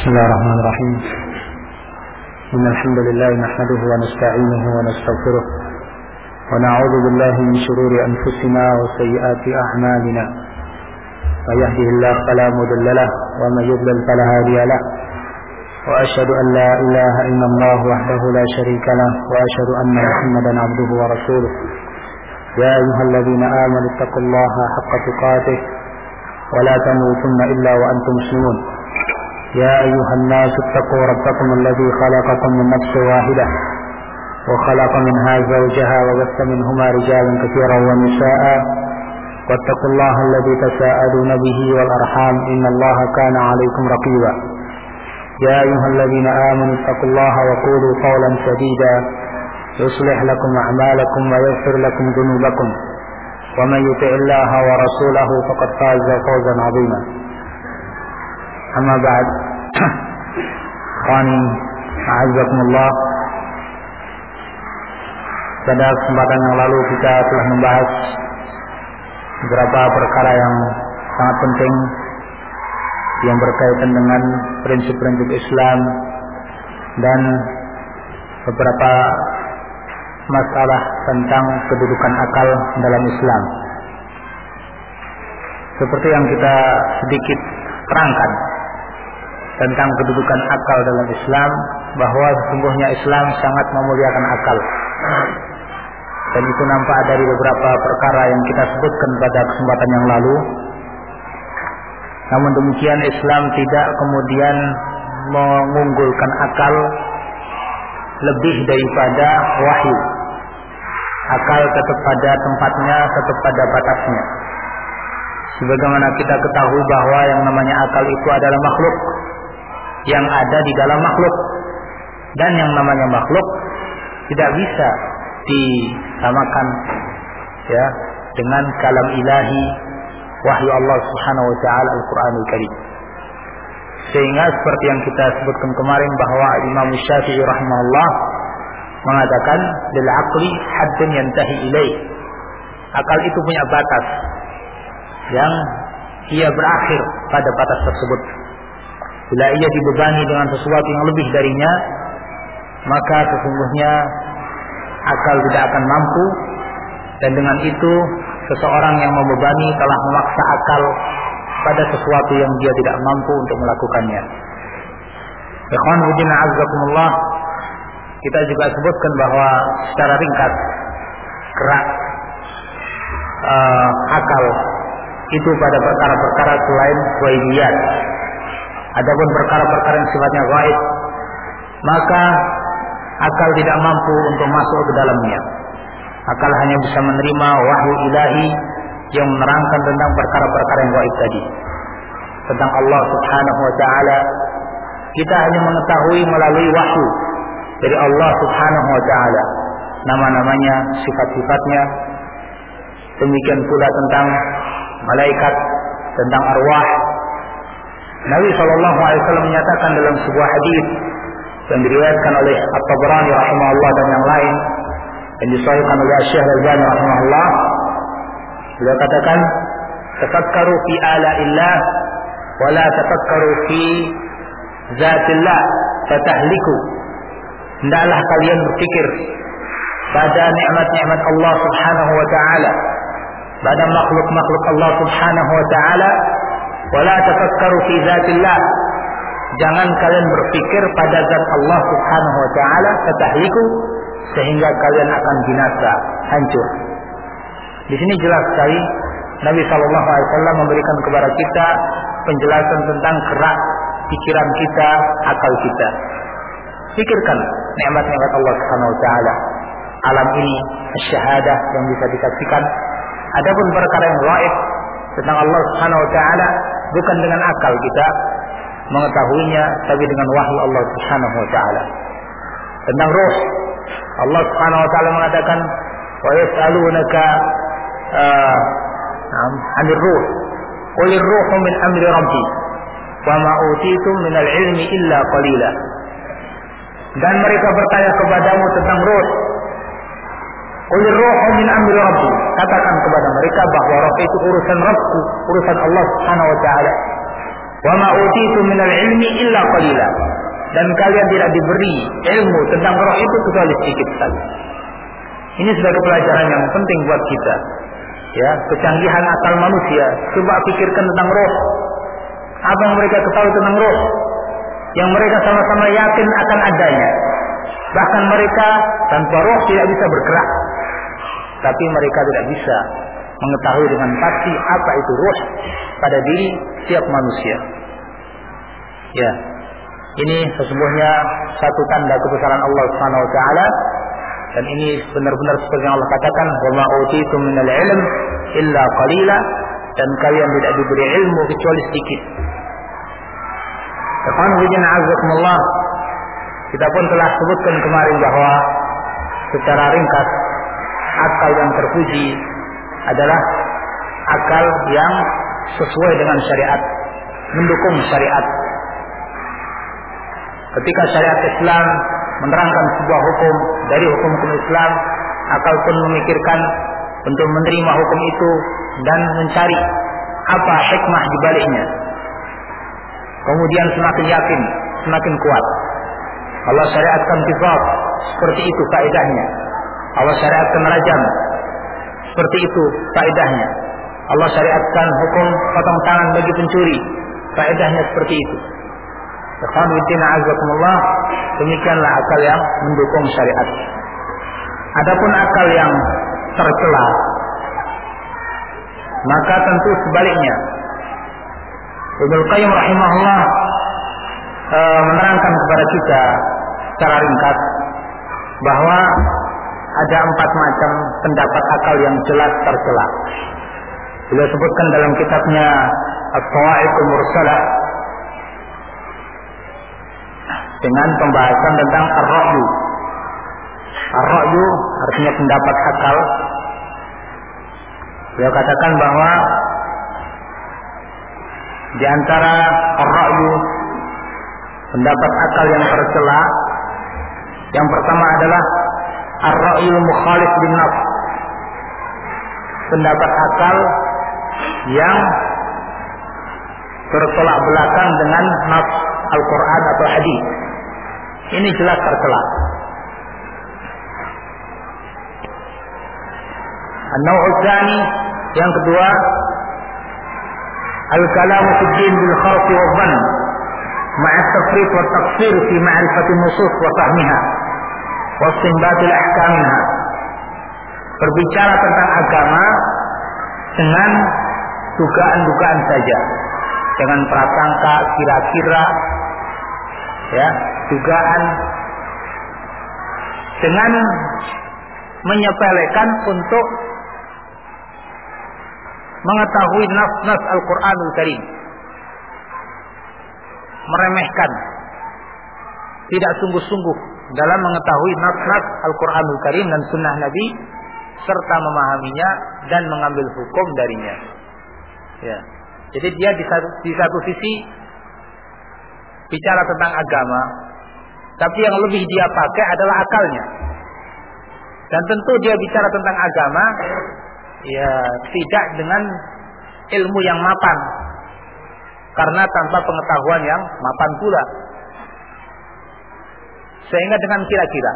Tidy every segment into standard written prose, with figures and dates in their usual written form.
بسم الله الرحمن الرحيم. إن الحمد لله نحمده ونستعينه ونستغفره ونعوذ بالله من شرور أنفسنا وسيئات أعمالنا. من يهده الله فلا مضل له ومن يضلل فلا هادي له. وأشهد أن لا إله إلا الله وحده لا شريك له وأشهد أن محمدا عبده ورسوله. يا أيها الذين آمنوا اتقوا الله حق تقاته ولا تموتن إلا وأنتم مسلمون. يا أيها الناس اتقوا ربكم الذي خلقكم من نفس واحدة وخلق منها زوجها وبث منهما رجالا كثيرا ونساء واتقوا الله الذي تساءلون به والأرحام إن الله كان عليكم رقيبا. يا أيها الذين آمنوا اتقوا الله وقولوا قولا سديدا يصلح لكم أعمالكم ويغفر لكم ذنوبكم ومن يطع الله ورسوله فقد فاز فوزا عظيما. Amma ba'd. Khani a'azzakumullah. Pada kesempatan yang lalu kita telah membahas beberapa perkara yang sangat penting yang berkaitan dengan prinsip-prinsip Islam dan beberapa masalah tentang kedudukan akal dalam Islam. Seperti yang kita sedikit terangkan tentang kedudukan akal dalam Islam, bahwa sesungguhnya Islam sangat memuliakan akal. Dan itu nampak dari beberapa perkara yang kita sebutkan pada kesempatan yang lalu. Namun demikian Islam tidak kemudian mengunggulkan akal lebih daripada wahyu. Akal tetap pada tempatnya, tetap pada batasnya. Sebagaimana kita ketahui bahwa yang namanya akal itu adalah makhluk yang ada di dalam makhluk, dan yang namanya makhluk tidak bisa disamakan ya dengan kalam ilahi, wahyu Allah Subhanahu wa taala Al-Qur'anul Karim. Sehingga seperti yang kita sebutkan kemarin bahwa Imam Syafi'i rahimahullah mengatakan lil aqli haddun yantahi ilaih. Akal itu punya batas yang ia berakhir pada batas tersebut. Bila ia dibebani dengan sesuatu yang lebih darinya, maka sesungguhnya akal tidak akan mampu, dan dengan itu seseorang yang membebani telah memaksa akal pada sesuatu yang dia tidak mampu untuk melakukannya. Ikhwan fillah azzakumullah, kita juga sebutkan bahwa secara ringkas gerak akal itu pada perkara-perkara selain ghaibiyat. Adapun perkara-perkara yang sifatnya gaib, maka akal tidak mampu untuk masuk ke dalamnya. Akal hanya bisa menerima wahyu ilahi yang menerangkan tentang perkara-perkara yang gaib tadi, tentang Allah Subhanahu wa taala. Kita hanya mengetahui melalui wahyu dari Allah Subhanahu wa taala, nama-namanya, sifat-sifatnya. Demikian pula tentang malaikat, tentang arwah. Nabi SAW menyatakan dalam sebuah hadis yang diriwayatkan oleh At-Tabrani rahimahullah dan yang lain, yang disahihkan oleh Syekh Al-Albani rahimahullah, beliau katakan, tafakkaru fi ala'illah wa la tafakkaru fi zatillah fatahliku. Hendaklah kalian berpikir pada nikmat-nikmat Allah Subhanahu wa taala, pada makhluk-makhluk Allah Subhanahu wa taala, wala tafakkaru fi zatillah. Jangan kalian berpikir pada zat Allah Subhanahu wa taala, fatahliku, sehingga kalian akan binasa, hancur. Di sini jelas sekali Nabi sallallahu alaihi wasallam memberikan kepada kita penjelasan tentang gerak pikiran kita, akal kita. Pikirkan nikmat-nikmat Allah Subhanahu wa taala, alam ini, syahadah yang bisa disaksikan. Adapun perkara yang gaib tentang Allah Subhanahu wa taala, bukan dengan akal kita mengetahuinya, tapi dengan wahyu Allah Subhanahu wa taala. Tentang ruh, Allah Subhanahu wa taala mengatakan, wa yas'alunaka 'anil ruh, qul ar-ruhu min amri rabbi wa ma utitum minal ilmi illa qalila. Dan mereka bertanya kepadamu tentang ruh, qul ar-ruhu min amri rabbi, katakan kepada mereka bahwa roh itu urusan Rabbku, urusan Allah Subhanahu wa taala. Wa ma utitu minal ilmi illa qalila. Dan kalian tidak diberi ilmu tentang roh itu kecuali sedikit saja. Ini sebagai pelajaran yang penting buat kita. Ya, kecanggihan akal manusia. Coba pikirkan tentang roh. Apa yang mereka ketahui tentang roh? Yang mereka sama-sama yakin akan adanya. Bahkan mereka tanpa roh tidak bisa bergerak. Tapi mereka tidak bisa mengetahui dengan pasti apa itu roh pada diri setiap manusia. Ya, ini sesungguhnya satu tanda kebesaran Allah Subhanahu wa taala, dan ini benar-benar seperti yang Allah katakan, "Wa ma utitum minal ilm illa qalila," dan kalian tidak diberi ilmu kecuali sedikit. Alhamdulillah, kita pun telah sebutkan kemarin bahwa secara ringkas akal yang terpuji adalah akal yang sesuai dengan syariat, mendukung syariat. Ketika syariat Islam menerangkan sebuah hukum dari hukum-hukum Islam, akal pun memikirkan untuk menerima hukum itu dan mencari apa hikmah di baliknya. Kemudian semakin yakin, semakin kuat. Allah syariatkan qisas, seperti itu faedahnya. Allah syariatkan rajam, seperti itu faedahnya. Allah syariatkan hukum potong tangan bagi pencuri, faedahnya seperti itu. Alhamdulillah, demikianlah akal yang mendukung syariat. Adapun akal yang tercela, maka tentu sebaliknya. Ibnu Qayyim rahimahullah menerangkan kepada kita secara ringkas bahwa ada 4 macam pendapat akal yang jelas tercela. Beliau sebutkan dalam kitabnya As-Sawa'iqul Mursalah dengan pembahasan tentang ar-ra'yu. Ar-ra'yu artinya pendapat akal. Beliau katakan bahwa di antara ar-ra'yu, pendapat akal yang tercela, yang pertama adalah ar-ra'yu mukhalif bin nafs, pendapat akal yang bertolak belakang dengan nafs Al-Quran atau hadis. Ini jelas tercela. An-naw'u tsani, yang kedua, al-kalamu fi din bil kharf wa dhann ma'a at-tafriq wa at-taqsir fi ma'rifati an-nusus wa fahmiha wa istinbat al-ahkamha. Berbicara tentang agama dengan dugaan-dugaan saja, dengan prasangka, kira-kira, ya, dugaan, dengan menyepelekan untuk mengetahui nas-nas Al-Quranul Karim, meremehkan, tidak sungguh-sungguh dalam mengetahui nas-nas Al-Quranul Karim dan sunnah Nabi, serta memahaminya dan mengambil hukum darinya. Ya. Jadi dia di satu sisi bicara tentang agama, tapi yang lebih dia pakai adalah akalnya. Dan tentu dia bicara tentang agama, ya tidak dengan ilmu yang mapan, karena tanpa pengetahuan yang mapan pula, sehingga dengan kira-kira.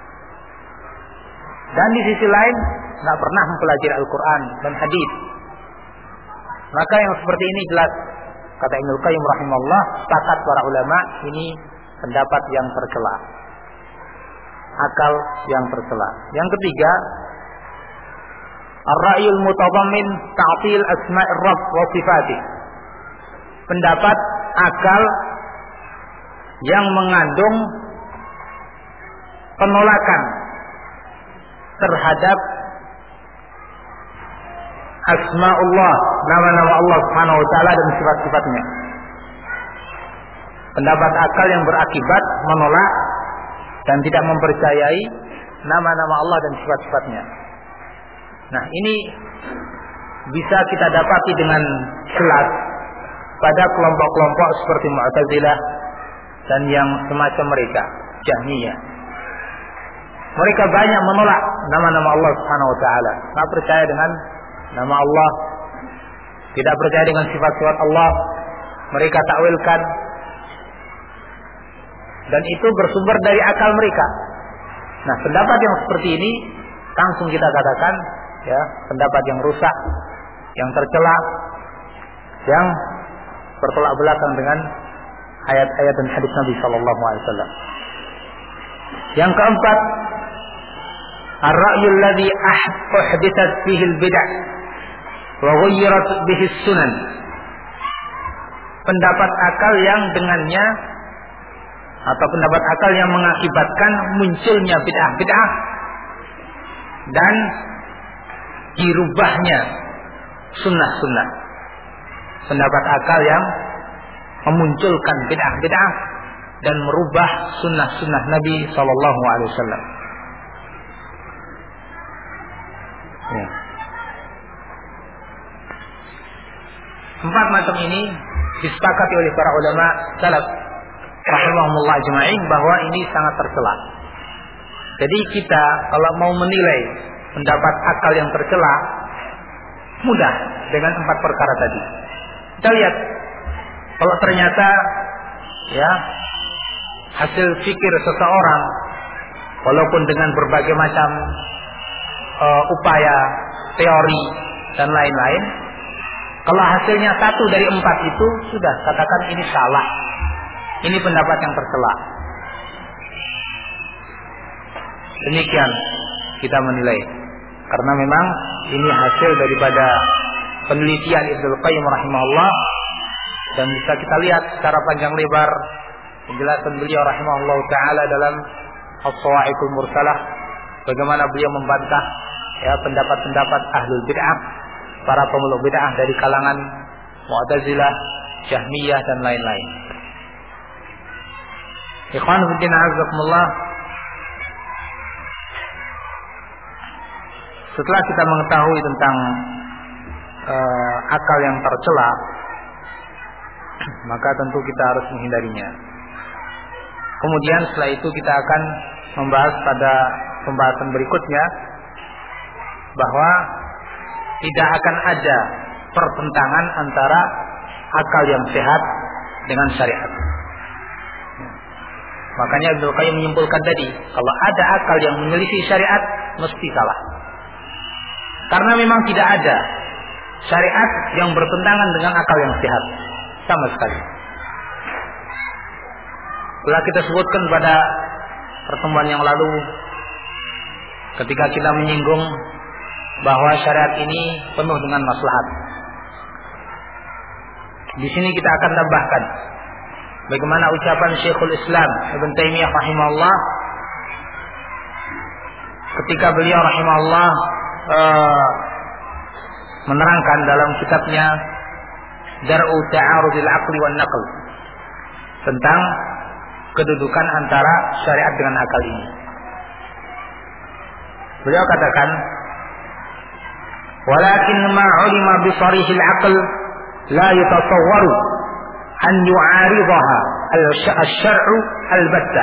Dan di sisi lain tidak pernah mempelajari Al-Quran dan hadis. Maka yang seperti ini jelas, kata Ibnu Qayyim rahimahullah, sepakat para ulama, ini pendapat yang tercela, akal yang tercela. Yang ketiga, ar-ra'yul mutadammin ta'til asma'ir rabb wa sifatih, pendapat akal yang mengandung penolakan terhadap asma'ullah, nama-nama Allah Subhanahu wa taala dan sifat-sifatnya. Pendapat akal yang berakibat menolak dan tidak mempercayai nama-nama Allah dan sifat-sifatnya. Nah, ini bisa kita dapati dengan jelas pada kelompok-kelompok seperti Mu'tazilah dan yang semacam mereka, Jahmiyah. Mereka banyak menolak nama-nama Allah Subhanahu wa taala, tak percaya dengan nama Allah, tidak percaya dengan sifat-sifat Allah, mereka takwilkan, dan itu bersumber dari akal mereka. Nah, pendapat yang seperti ini langsung kita katakan ya, pendapat yang rusak, yang tercela, yang bertolak belakang dengan ayat-ayat dan hadis Nabi sallallahu alaihi wasallam. Yang keempat, ar-ra'yu alladhi uhdithat fihi al-bid'ah wa ghayyarat bihi as-sunan. Pendapat akal yang dengannya, atau pendapat akal yang mengakibatkan munculnya bid'ah-bid'ah dan dirubahnya sunnah-sunnah. Pendapat akal yang memunculkan bid'ah-bid'ah dan merubah sunnah-sunnah Nabi sallallahu alaihi wasallam. Ya. 4 macam ini disepakati oleh para ulama salaf rahimahumullah ajma'in bahwa ini sangat tercela. Jadi kita kalau mau menilai pendapat akal yang tercela, mudah dengan 4 perkara tadi. Kita lihat, kalau ternyata ya hasil fikir seseorang, walaupun dengan berbagai macam upaya, teori dan lain-lain, kalau hasilnya 1 dari 4 itu sudah katakan ini salah, ini pendapat yang tercela. Demikian kita menilai, karena memang ini hasil daripada penelitian Ibnu Qayyim rahimahullah, dan bisa kita lihat secara panjang lebar penjelasan beliau rahimahullah taala dalam As-Sawa'iqul Mursalah, bagaimana beliau membantah ya pendapat-pendapat ahlul bid'ah, para pemeluk bid'ah dari kalangan Mu'tazilah, Jahmiyah dan lain-lain. Ikhwan fillah azakumullah, setelah kita mengetahui tentang akal yang tercela, maka tentu kita harus menghindarinya. Kemudian setelah itu kita akan membahas pada pembahasan berikutnya bahwa tidak akan ada pertentangan antara akal yang sehat dengan syariat. Makanya Ibnu Qayyim menyimpulkan tadi, kalau ada akal yang menyelisih syariat mesti salah. Karena memang tidak ada syariat yang bertentangan dengan akal yang sehat sama sekali. Telah kita sebutkan pada pertemuan yang lalu ketika kita menyinggung bahwa syariat ini penuh dengan maslahat. Di sini kita akan tambahkan bagaimana ucapan Syekhul Islam Ibnu Taimiyah rahimahullah ketika beliau rahimahullah menerangkan dalam kitabnya Dar'u Ta'arudil Aqli wan Naql tentang kedudukan antara syariat dengan akal ini. Beliau katakan, walakin ma 'ulima bi sarihil aql la yatasawwaru an yu'aridaha al-syar'u al-battah.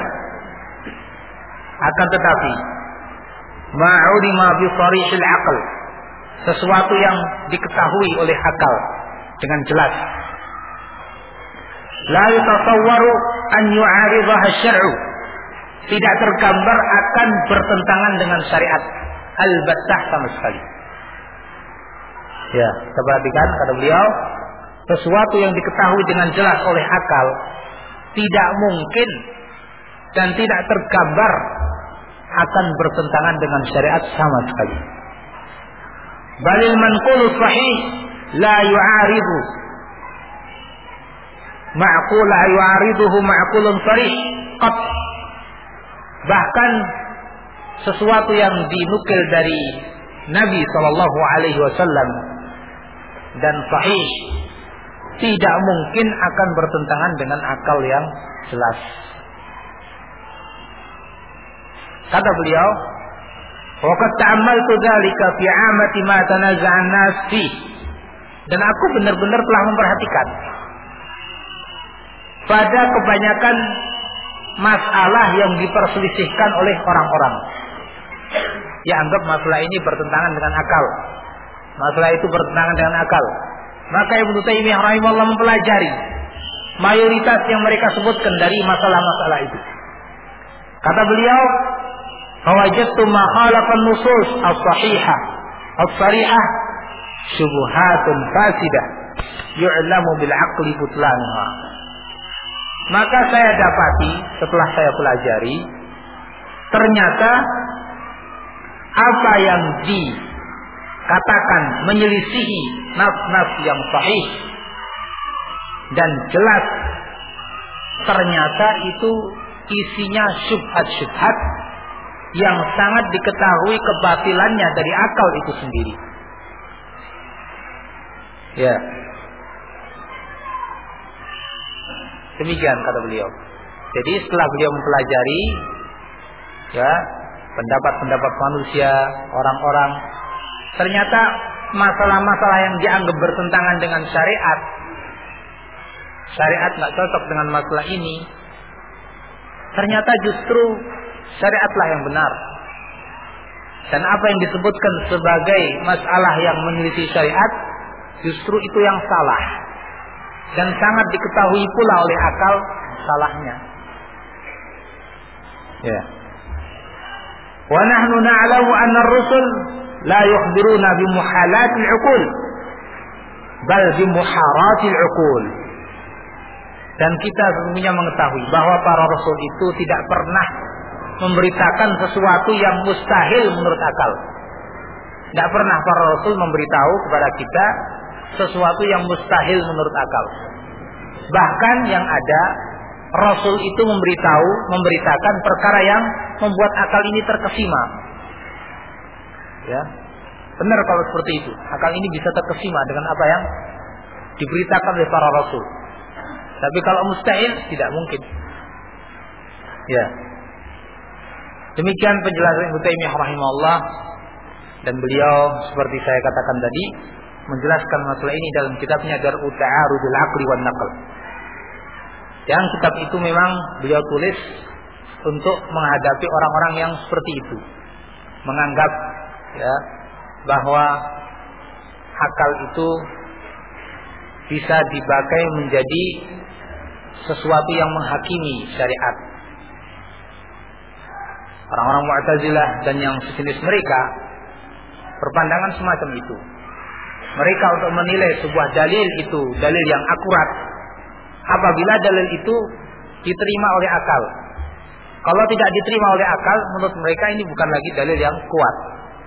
Akan tetapi ma 'ulima bi sarihil aql, sesuatu yang diketahui oleh akal dengan jelas, la yatasawwaru an yu'aridaha asy-syar'u, tidak tergambar akan bertentangan dengan syariat al-battah sama sekali. Ya, kita perhatikan kata beliau, sesuatu yang diketahui dengan jelas oleh akal tidak mungkin dan tidak tergambar akan bertentangan dengan syariat sama sekali. Balil manqulu sahih la yu'aridu ma'qul la yu'ariduhu ma'qulun sarih qat. Bahkan sesuatu yang dinukil dari Nabi sallallahu alaihi wasallam dan sahih tidak mungkin akan bertentangan dengan akal yang jelas. Kata beliau, wa qad ta'ammaltu dzalika fi 'amati ma tanazza'a an-nas fi. Dan aku benar-benar telah memperhatikan pada kebanyakan masalah yang diperselisihkan oleh orang-orang. Ya, anggap masalah ini bertentangan dengan akal, masalah itu bertentangan dengan akal. Maka Ibnu Taimiyah rahimahullah mempelajari mayoritas yang mereka sebutkan dari masalah-masalah itu. Kata beliau, "Fawajadtu ma khalafan nusus as-sahihah as-sarihah syubhatun fasidah yu'lamu bil aqli butlanuha." Maka saya dapati setelah saya pelajari, ternyata apa yang dikatakan menyelisihi nas-nas yang sahih dan jelas, ternyata itu isinya syubhat-syubhat yang sangat diketahui kebatilannya dari akal itu sendiri. Ya. Demikian kata beliau. Jadi setelah beliau mempelajari ya pendapat-pendapat manusia, orang-orang, ternyata masalah-masalah yang dianggap bertentangan dengan syariat nggak cocok dengan masalah ini, ternyata justru syariatlah yang benar. Dan apa yang disebutkan sebagai masalah yang menyelisih syariat, justru itu yang salah. Dan sangat diketahui pula oleh akal salahnya. Ya. Wa nahnu na'lamu anna ar-rusul la yukhbiruna bi muhalatil 'uqul bal bi muharatil 'uqul. Dan kita sesungguhnya mengetahui bahwa para rasul itu tidak pernah memberitakan sesuatu yang mustahil menurut akal. Tidak pernah para rasul memberitahu kepada kita sesuatu yang mustahil menurut akal. Bahkan yang ada, rasul itu memberitakan perkara yang membuat akal ini terkesima. Ya, benar kalau seperti itu. Akal ini bisa terkesima dengan apa yang diberitakan oleh para rasul. Tapi kalau mustahil, tidak mungkin. Ya. Demikian penjelasan Ibnu Taimiyah rahimahullah, dan beliau seperti saya katakan tadi menjelaskan masalah ini dalam kitabnya Dar'u Ta'arudul Aqli wan Naql. Yang kitab itu memang beliau tulis untuk menghadapi orang-orang yang seperti itu, menganggap ya bahwa akal itu bisa dipakai menjadi sesuatu yang menghakimi syariat. Orang-orang Mu'tazilah dan yang sejenis mereka berpandangan semacam itu. Mereka untuk menilai sebuah dalil itu dalil yang akurat apabila dalil itu diterima oleh akal. Kalau tidak diterima oleh akal, menurut mereka ini bukan lagi dalil yang kuat.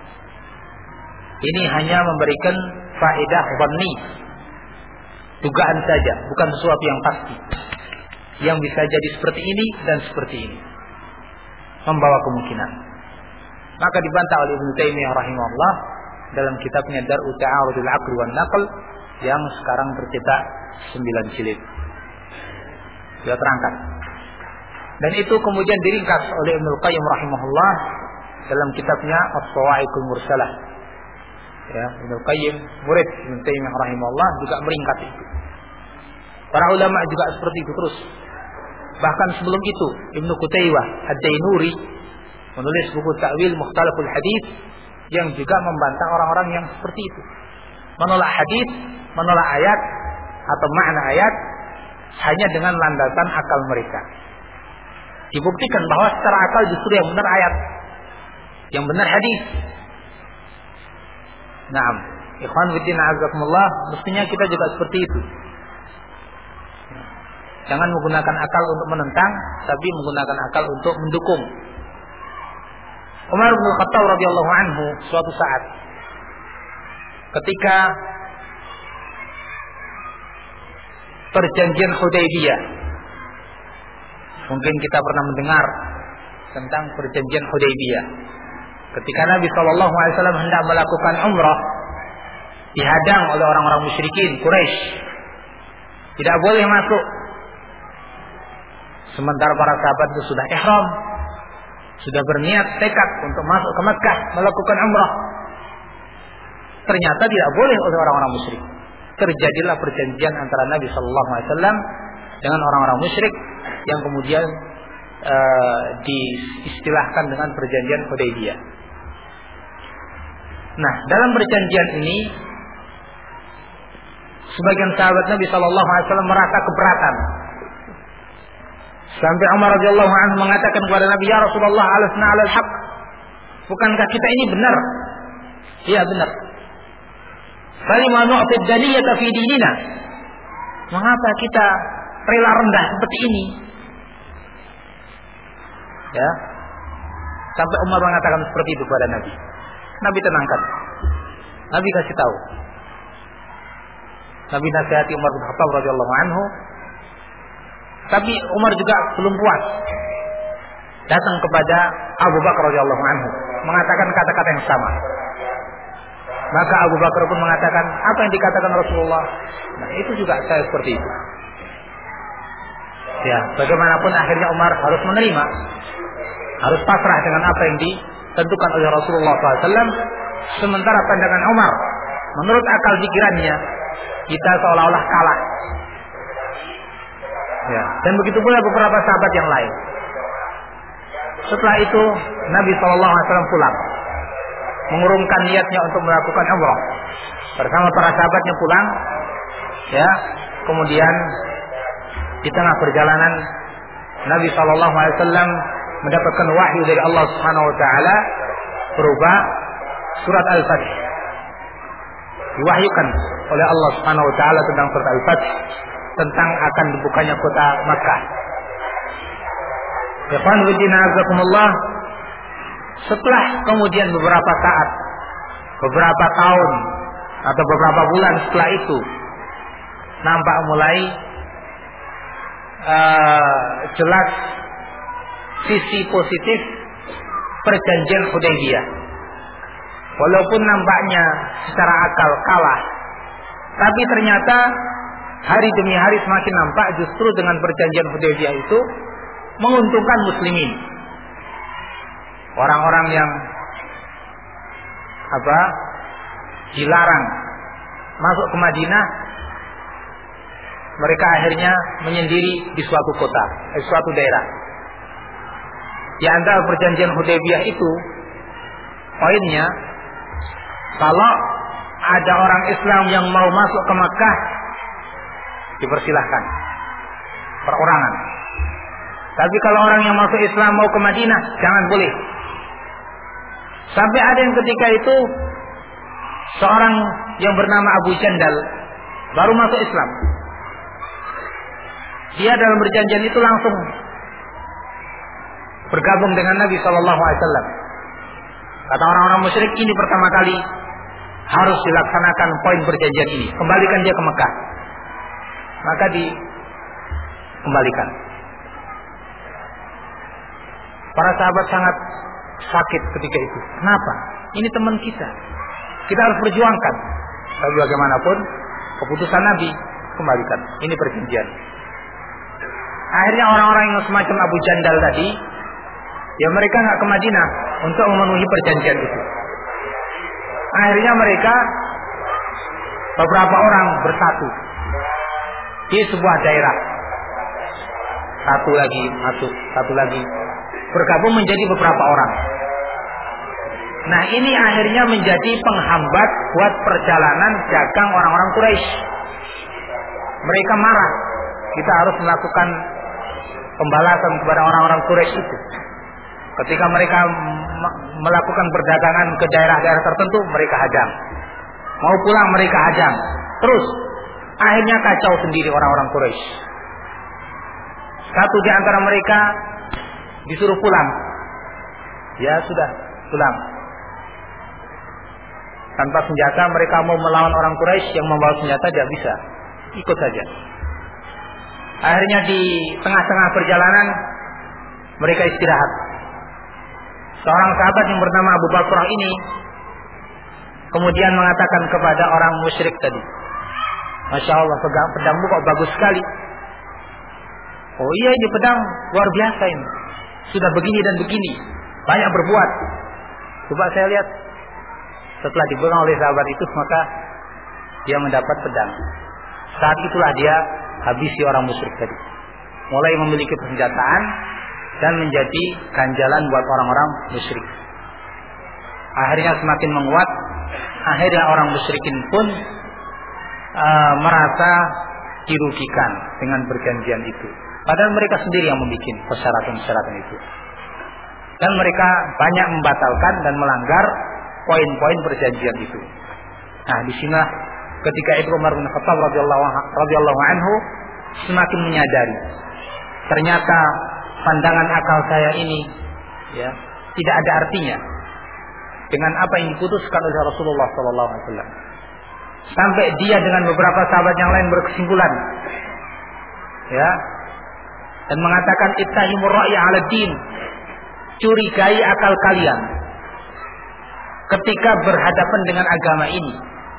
Ini hanya memberikan faedah dhanni, dugaan saja, bukan sesuatu yang pasti, yang bisa jadi seperti ini dan seperti ini, membawa kemungkinan. Maka dibantah oleh Ibnu Taimiyah rahimahullah dalam kitabnya Dar'u Ta'arudul Aqli wan Naql yang sekarang tercetak 9 jilid. Dia terangkan. Dan itu kemudian diringkas oleh Ibnu Qayyim rahimahullah dalam kitabnya As-Sawa'iqul Mursalah. Ya, Ibnu Qayyim murid Ibnu Taimiyah rahimahullah juga meringkas itu. Para ulama juga seperti itu terus. Bahkan sebelum itu Ibnu Qutaybah Ad-Dainuri menulis buku Ta'wil Mukhtalaful Hadits yang juga membantah orang-orang yang seperti itu. Menolak hadis, menolak ayat atau makna ayat hanya dengan landasan akal mereka. Dibuktikan bahwa secara akal justru yang benar ayat, yang benar hadis. Naam, ikhwan fillah azakumullah, mestinya kita juga seperti itu. Jangan menggunakan akal untuk menentang, tapi menggunakan akal untuk mendukung. Umar bin Khattab radhiyallahu anhu suatu saat ketika perjanjian Hudaybiyah, mungkin kita pernah mendengar tentang perjanjian Hudaybiyah. Ketika Nabi SAW hendak melakukan umrah, dihadang oleh orang-orang musyrikin Quraisy, tidak boleh masuk. Sementara para sahabat itu sudah ihram, sudah berniat tekad untuk masuk ke Makkah melakukan umrah. Ternyata tidak boleh oleh orang-orang musyrik. Terjadilah perjanjian antara Nabi SAW dengan orang-orang musyrik yang kemudian diistilahkan dengan perjanjian Hudaybiyah. Nah, dalam perjanjian ini sebagian sahabat Nabi SAW merasa keberatan Sampai Umar radhiyallahu anhu mengatakan kepada Nabi, "Ya Rasulullah, alasna 'alal haqq?" Bukankah kita ini benar? Iya, benar. Falima nu'tid daniyata fi dinina? Mengapa kita rela rendah seperti ini? Ya. Sampai Umar mengatakan seperti itu kepada Nabi. Nabi tenangkan. Nabi kasih tahu. Nabi nasihati Umar bin Khattab radhiyallahu anhu. Tapi Umar juga belum puas. Datang kepada Abu Bakar radhiyallahu anhu, mengatakan kata-kata yang sama. Maka Abu Bakar pun mengatakan apa yang dikatakan Rasulullah. Nah, itu juga saya seperti itu. Ya, bagaimanapun akhirnya Umar harus menerima, harus pasrah dengan apa yang ditentukan oleh Rasulullah SAW. Sementara pandangan Umar, menurut akal pikirannya, kita seolah-olah kalah. Ya, dan begitu pula beberapa sahabat yang lain. Setelah itu Nabi SAW pulang, mengurungkan niatnya untuk melakukan umrah bersama para sahabatnya pulang. Ya, kemudian di tengah perjalanan Nabi SAW mendapatkan wahyu dari Allah Subhanahu Wa Taala berupa surat Al-Fatih. Diwahyukan oleh Allah Subhanahu Wa Taala tentang surat Al-Fatih, tentang akan dibukanya kota Makkah. Ikhwan fillah azakumullah. Setelah kemudian beberapa saat, beberapa tahun atau beberapa bulan setelah itu, nampak mulai jelas sisi positif perjanjian Hudaybiyah. Walaupun nampaknya secara akal kalah, tapi ternyata hari demi hari semakin nampak justru dengan perjanjian Hudaybiyah itu menguntungkan muslimin. Orang-orang yang dilarang masuk ke Madinah, mereka akhirnya menyendiri di suatu kota, suatu daerah. Di antara perjanjian Hudaybiyah itu poinnya, kalau ada orang Islam yang mau masuk ke Makkah, dipersilahkan perorangan. Tapi kalau orang yang masuk Islam mau ke Madinah, jangan boleh. Sampai ada yang ketika itu seorang yang bernama Abu Jandal baru masuk Islam. Dia dalam perjanjian itu langsung bergabung dengan Nabi SAW. Kata orang-orang musyrik, ini pertama kali harus dilaksanakan poin perjanjian ini. Kembalikan dia ke Mekah. Maka dikembalikan. Para sahabat sangat sakit ketika itu. Kenapa? Ini teman kita. Kita harus perjuangkan. Tapi bagaimanapun keputusan Nabi, kembalikan. Ini perjanjian. Akhirnya orang-orang yang semacam Abu Jandal tadi, ya mereka nggak ke Madinah untuk memenuhi perjanjian itu. Akhirnya mereka beberapa orang bersatu di sebuah daerah. Satu lagi masuk, satu lagi bergabung menjadi beberapa orang. Nah, ini akhirnya menjadi penghambat buat perjalanan dagang orang-orang Quraisy. Mereka marah. Kita harus melakukan pembalasan kepada orang-orang Quraisy itu. Ketika mereka melakukan perdagangan ke daerah-daerah tertentu, mereka hadang. Mau pulang, mereka hadang. Terus, akhirnya kacau sendiri orang-orang Quraisy. Satu di antara mereka disuruh pulang. Ya sudah, pulang. Tanpa senjata, mereka mau melawan orang Quraisy yang membawa senjata, tidak bisa. Ikut saja. Akhirnya di tengah-tengah perjalanan mereka istirahat. Seorang sahabat yang bernama Abu Bakrah ini kemudian mengatakan kepada orang musyrik tadi, Masya Allah, pedangmu kok bagus sekali. Oh iya, ini pedang luar biasa ini. Sudah begini dan begini, banyak berbuat. Coba saya lihat. Setelah dipegang oleh sahabat itu, maka dia mendapat pedang. Saat itulah dia habisi orang musyrik tadi. Mulai memiliki persenjataan dan menjadi ganjalan buat orang-orang musyrik. Akhirnya semakin menguat. Akhirnya orang musyrikin pun merasa dirugikan dengan perjanjian itu. Padahal mereka sendiri yang membuat persyaratan-persyaratan itu. Dan mereka banyak membatalkan dan melanggar poin-poin perjanjian itu. Nah, di sini ketika itu Umar bin Khattab radhiyallahu anhu semakin menyadari ternyata pandangan akal saya ini ya tidak ada artinya dengan apa yang diputuskan oleh Rasulullah sallallahu alaihi wasallam. Sampai dia dengan beberapa sahabat yang lain berkesimpulan ya dan mengatakan ittahimur ra'ya 'ala din, curigai akal kalian ketika berhadapan dengan agama ini.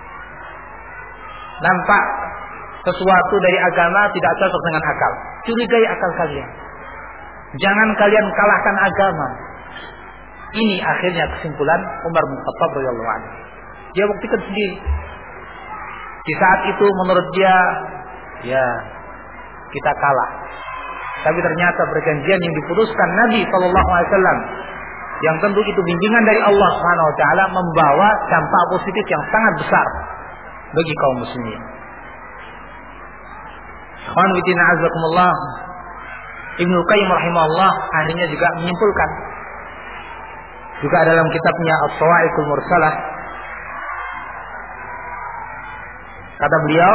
Nampak sesuatu dari agama tidak cocok dengan akal, curigai akal kalian. Jangan kalian kalahkan agama. Ini akhirnya kesimpulan Umar bin Khattab radhiyallahu anhu. Dia buktikan sendiri. Di saat itu menurut dia, ya kita kalah. Tapi ternyata perjanjian yang diputuskan Nabi SAW, yang tentu itu bimbingan dari Allah Subhanahu Wa Taala, membawa dampak positif yang sangat besar bagi kaum muslimin. Ikhwan fillah azakumullah, Ibnu Qayyim rahimahullah akhirnya juga menyimpulkan juga dalam kitabnya As-Sawa'iqul Mursalah, kata beliau,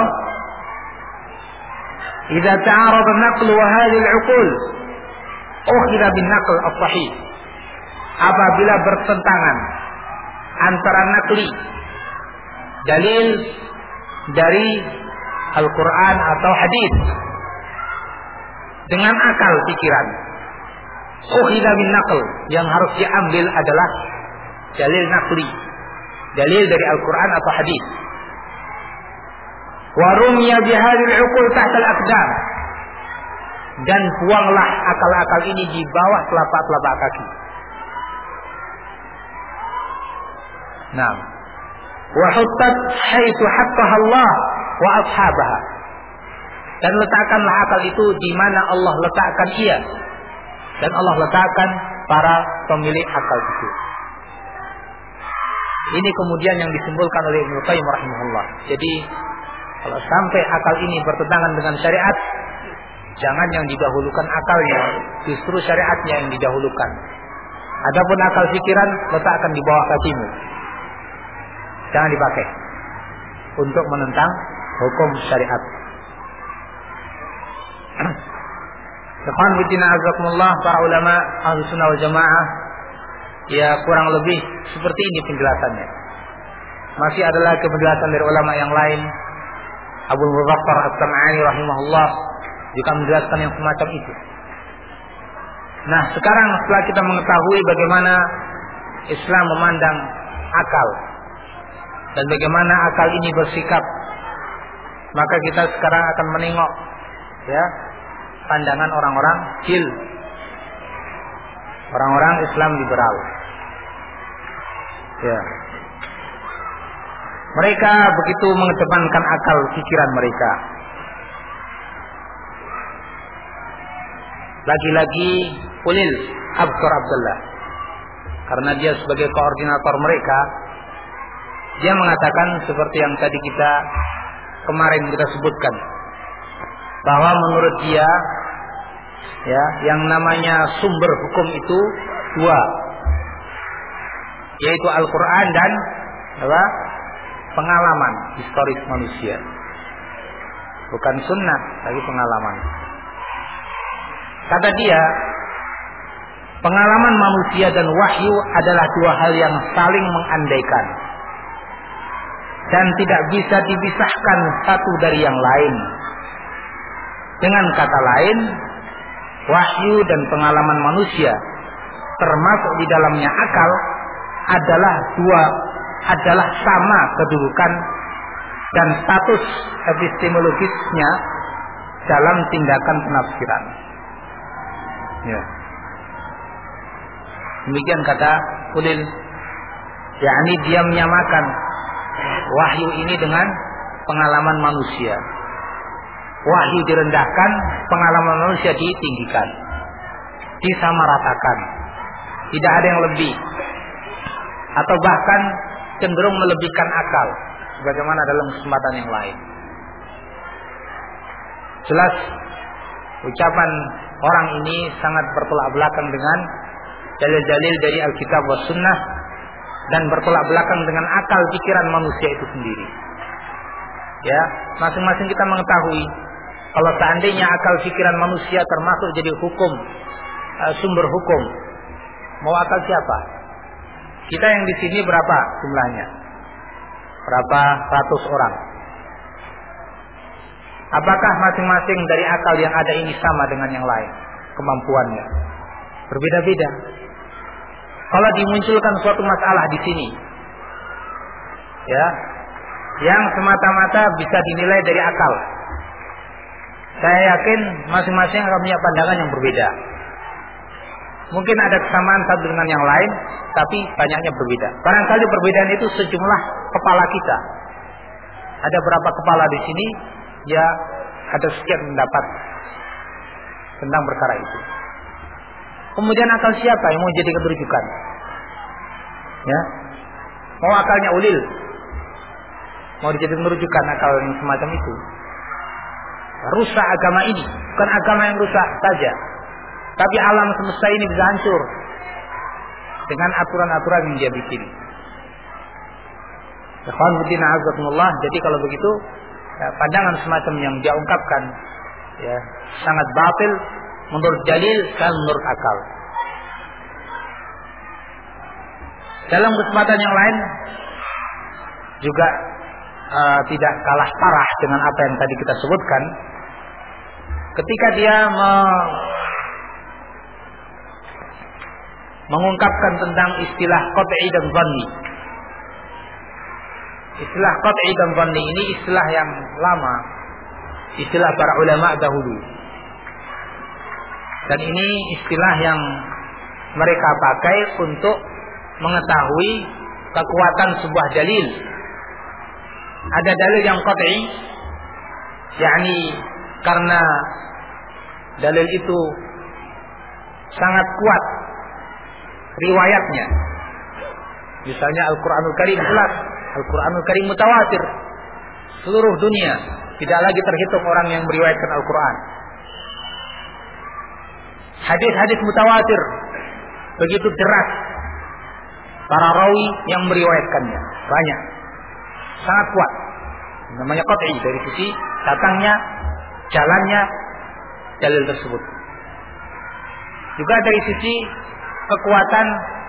"Idza ta'arada an-naql wa hadhihi al-'uqul, ukhidha bin-naql as-sahih." Apabila bertentangan antara nakli, dalil dari Al-Quran atau hadis dengan akal pikiran, ukhidha bin-naql, yang harus diambil adalah dalil nakli, dalil dari Al-Quran atau hadis. Wa rumiya bihadhil 'uqul tahta al-aqdam, dan buanglah akal-akal ini di bawah telapak-telapak kaki. Nah, wa huttat haitsu haqqaha Allah wa ashabaha, dan letakkanlah akal itu di mana Allah letakkan ia, dan Allah letakkan para pemilik akal itu. Ini kemudian yang disimpulkan oleh Ibnu Qayyim rahimahullah. Jadi kalau sampai akal ini bertentangan dengan syariat, jangan yang didahulukan akalnya, justru syariatnya yang didahulukan. Adapun akal pikiran letakkan di bawah kakimu, jangan dipakai untuk menentang hukum syariat. Ikhwan fillah azakumullah, para ulama Ahlus Sunnah wal Jamaah, ya kurang lebih seperti ini penjelasannya. Masih ada lagi penjelasan dari ulama yang lain. Abu Muzaffar As-Sam'ani rahimahullah juga menjelaskan yang semacam itu. Nah, sekarang setelah kita mengetahui bagaimana Islam memandang akal dan bagaimana akal ini bersikap, maka kita sekarang akan menengok ya pandangan orang-orang hil, orang-orang Islam liberal. Ya. Mereka begitu mengedepankan akal pikiran mereka. Lagi-lagi Ulil Absar Abdullah, karena dia sebagai koordinator mereka, dia mengatakan seperti yang tadi kemarin kita sebutkan, bahwa menurut dia ya yang namanya sumber hukum itu dua, yaitu Al-Quran dan pengalaman historis manusia. Bukan sunnah, tapi pengalaman. Kata dia, pengalaman manusia dan wahyu adalah dua hal yang saling mengandaikan dan tidak bisa dipisahkan satu dari yang lain. Dengan kata lain, wahyu dan pengalaman manusia, termasuk di dalamnya akal, adalah sama kedudukan dan status epistemologisnya dalam tindakan penafsiran. Ya. Demikian kata Ulil, yakni dia menyamakan wahyu ini dengan pengalaman manusia. Wahyu direndahkan, pengalaman manusia ditinggikan, disamaratakan. Tidak ada yang lebih, atau bahkan cenderung melebihkan akal, sebagaimana dalam kesempatan yang lain. Jelas ucapan orang ini sangat bertolak belakang dengan dalil-dalil dari Alkitab was Sunnah dan bertolak belakang dengan akal pikiran manusia itu sendiri. Ya, masing-masing kita mengetahui kalau seandainya akal pikiran manusia termasuk jadi hukum, sumber hukum, mau akal siapa? Kita yang di sini berapa jumlahnya? Berapa ratus orang? Apakah masing-masing dari akal yang ada ini sama dengan yang lain kemampuannya? Berbeda-beda. Kalau dimunculkan suatu masalah di sini, ya, yang semata-mata bisa dinilai dari akal, saya yakin masing-masing akan punya pandangan yang berbeda. Mungkin ada kesamaan satu dengan yang lain, tapi banyaknya berbeda. Barangkali perbedaan itu sejumlah kepala kita. Ada berapa kepala di sini? Ya, ada sekian pendapat tentang perkara itu. Kemudian akal siapa yang mau jadikan rujukan? Ya, mau akalnya ulil, mau dijadikan rujukan akal yang semacam itu. Rusak agama ini, bukan agama yang rusak saja, tapi alam semesta ini bisa hancur dengan aturan-aturan yang dia bikin. Ikhwan fillah azakumullah. Jadi kalau begitu, ya, pandangan semacam yang dia ungkapkan, ya, sangat batil menurut dalil dan menurut akal. Dalam kesempatan yang lain juga tidak kalah parah dengan apa yang tadi kita sebutkan, ketika dia mengungkapkan tentang istilah qat'i dan dhanni. Istilah qat'i dan dhanni ini istilah yang lama, istilah para ulama dahulu. Dan ini istilah yang mereka pakai untuk mengetahui kekuatan sebuah dalil. Ada dalil yang qat'i, yakni karena dalil itu sangat kuat riwayatnya. Misalnya Al-Quranul Karim jelas, Al-Quranul Karim mutawatir, seluruh dunia tidak lagi terhitung orang yang meriwayatkan Al-Quran. Hadis-hadis mutawatir begitu deras para rawi yang meriwayatkannya banyak, sangat kuat. Namanya qat'i dari sisi datangnya, jalannya dalil tersebut. Juga dari sisi kekuatan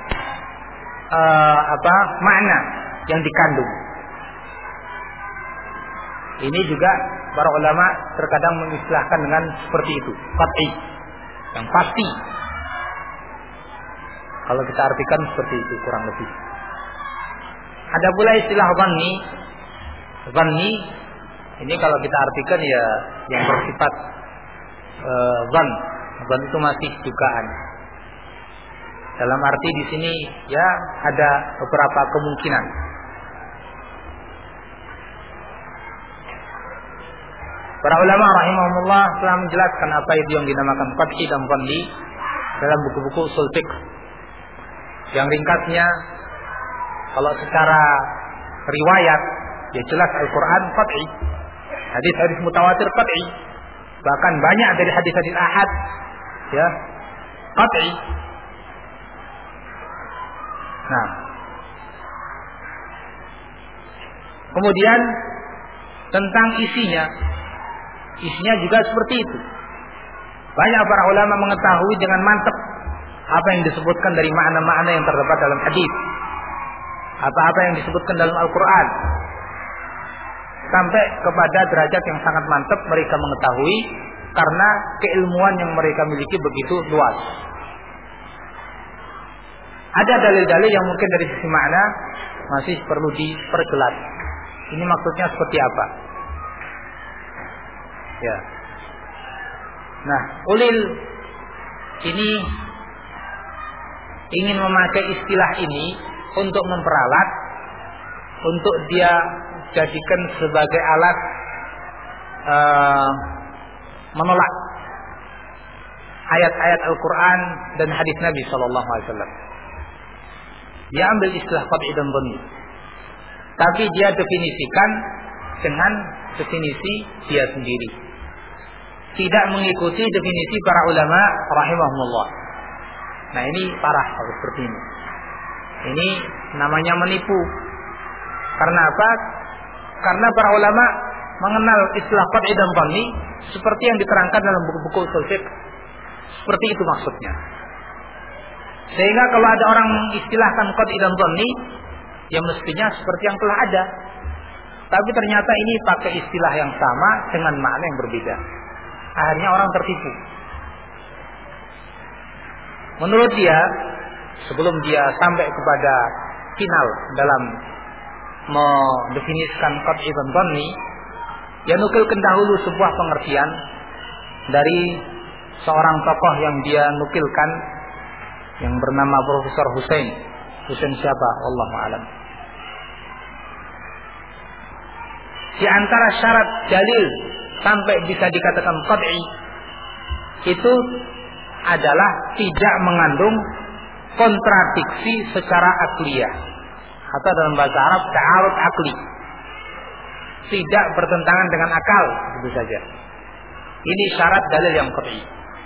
makna yang dikandung. Ini juga para ulama terkadang mengistilahkan dengan seperti itu, qat'i, yang pasti. Kalau kita artikan seperti itu kurang lebih. Ada pula istilah dhanni. Dhanni ini kalau kita artikan ya yang bersifat dhann. Dhann itu masih dugaan. Dalam arti di sini ya ada beberapa kemungkinan. Para ulama rahimahumullah telah menjelaskan apa itu yang dinamakan qat'i dan dhanni dalam buku-buku ushul fiqh. Yang ringkasnya, kalau secara riwayat ya jelas Al-Quran qat'i, hadis-hadis mutawatir qat'i, bahkan banyak dari hadis-hadis ahad ya qat'i. Nah, kemudian tentang isinya juga seperti itu. Banyak para ulama mengetahui dengan mantap apa yang disebutkan dari makna-makna yang terdapat dalam hadis, apa-apa yang disebutkan dalam Al-Quran, sampai kepada derajat yang sangat mantap mereka mengetahui karena keilmuan yang mereka miliki begitu luas. Ada dalil-dalil yang mungkin dari sisi makna masih perlu diperjelas. Ini maksudnya seperti apa? Ya. Nah, ulil ini ingin memakai istilah ini untuk memperalat, untuk dia jadikan sebagai alat menolak ayat-ayat Al-Quran dan hadis Nabi Sallallahu Alaihi Wasallam. Dia ambil istilah qat'i dan dhanni, tapi dia definisikan dengan definisi dia sendiri. tidak mengikuti definisi para ulama rahimahumullah. Nah, ini parah kalau seperti ini. Ini namanya menipu. Karena apa? Karena para ulama mengenal istilah qat'i dan dhanni seperti yang diterangkan dalam buku-buku ushul fiqh. Seperti itu maksudnya. Sehingga kalau ada orang mengistilahkan qat'i dan dhanni, ya mestinya seperti yang telah ada. Tapi ternyata ini pakai istilah yang sama dengan makna yang berbeda. Akhirnya orang tertipu. Menurut dia, sebelum dia sampai kepada final dalam mendefinisikan qat'i dan dhanni, dia nukilkan dahulu sebuah pengertian dari seorang tokoh yang dia nukilkan, yang bernama Profesor Husain siapa? Wallahu a'lam. Di antara syarat dalil sampai bisa dikatakan qat'i itu adalah tidak mengandung kontradiksi secara akliyah, atau dalam bahasa Arab ta'arud akli, tidak bertentangan dengan akal, itu saja. Ini syarat dalil yang qat'i.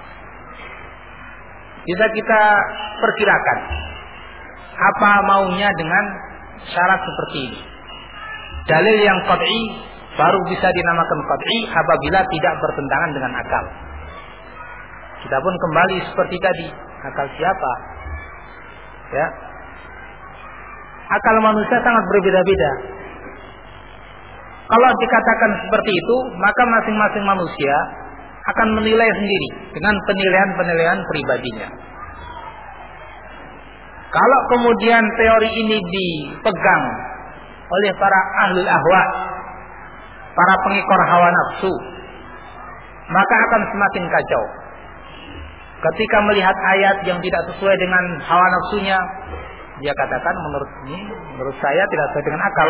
Bisa kita perkirakan apa maunya dengan syarat seperti ini. Dalil yang qat'i baru bisa dinamakan qat'i apabila tidak bertentangan dengan akal. Kita pun kembali seperti tadi, akal siapa? Ya. Akal manusia sangat berbeda-beda. Kalau dikatakan seperti itu, maka masing-masing manusia akan menilai sendiri dengan penilaian-penilaian pribadinya. Kalau kemudian teori ini dipegang oleh para ahlul ahwa, para pengikor hawa nafsu, maka akan semakin kacau. Ketika melihat ayat yang tidak sesuai dengan hawa nafsunya, dia katakan menurut saya tidak sesuai dengan akal.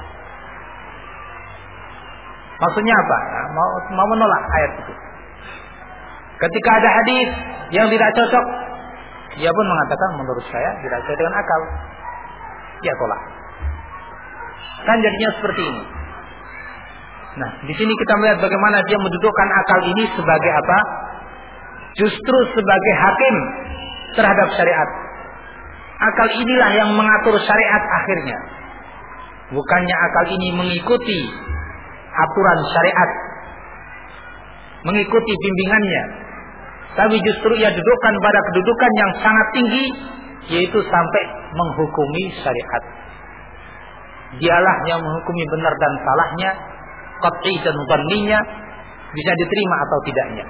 Maksudnya apa? Mau menolak ayat itu. Ketika ada hadis yang tidak cocok, dia pun mengatakan menurut saya tidak sesuai dengan akal. Dia tolak. Kan jadinya seperti ini. Nah, di sini kita melihat bagaimana dia mendudukkan akal ini sebagai apa? Justru sebagai hakim terhadap syariat. Akal inilah yang mengatur syariat akhirnya. Bukannya akal ini mengikuti aturan syariat, mengikuti bimbingannya, tapi justru ia dudukkan pada kedudukan yang sangat tinggi, yaitu sampai menghukumi syariat. Dialah yang menghukumi benar dan salahnya, qat'i dan dhanninya, bisa diterima atau tidaknya.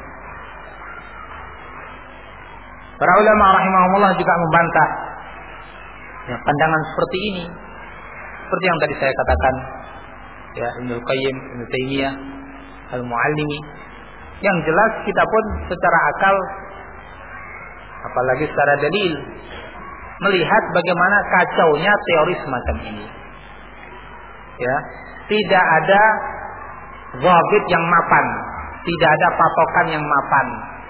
Para ulama rahimahumullah juga membantah ya, pandangan seperti ini. Seperti yang tadi saya katakan, ya, Ibnu Qayyim, Ibnu Taimiyah, Al-Muallimi. Yang jelas kita pun secara akal, apalagi secara dalil, melihat bagaimana kacaunya teori semacam ini. Ya, tidak ada dhabit yang mapan, tidak ada patokan yang mapan.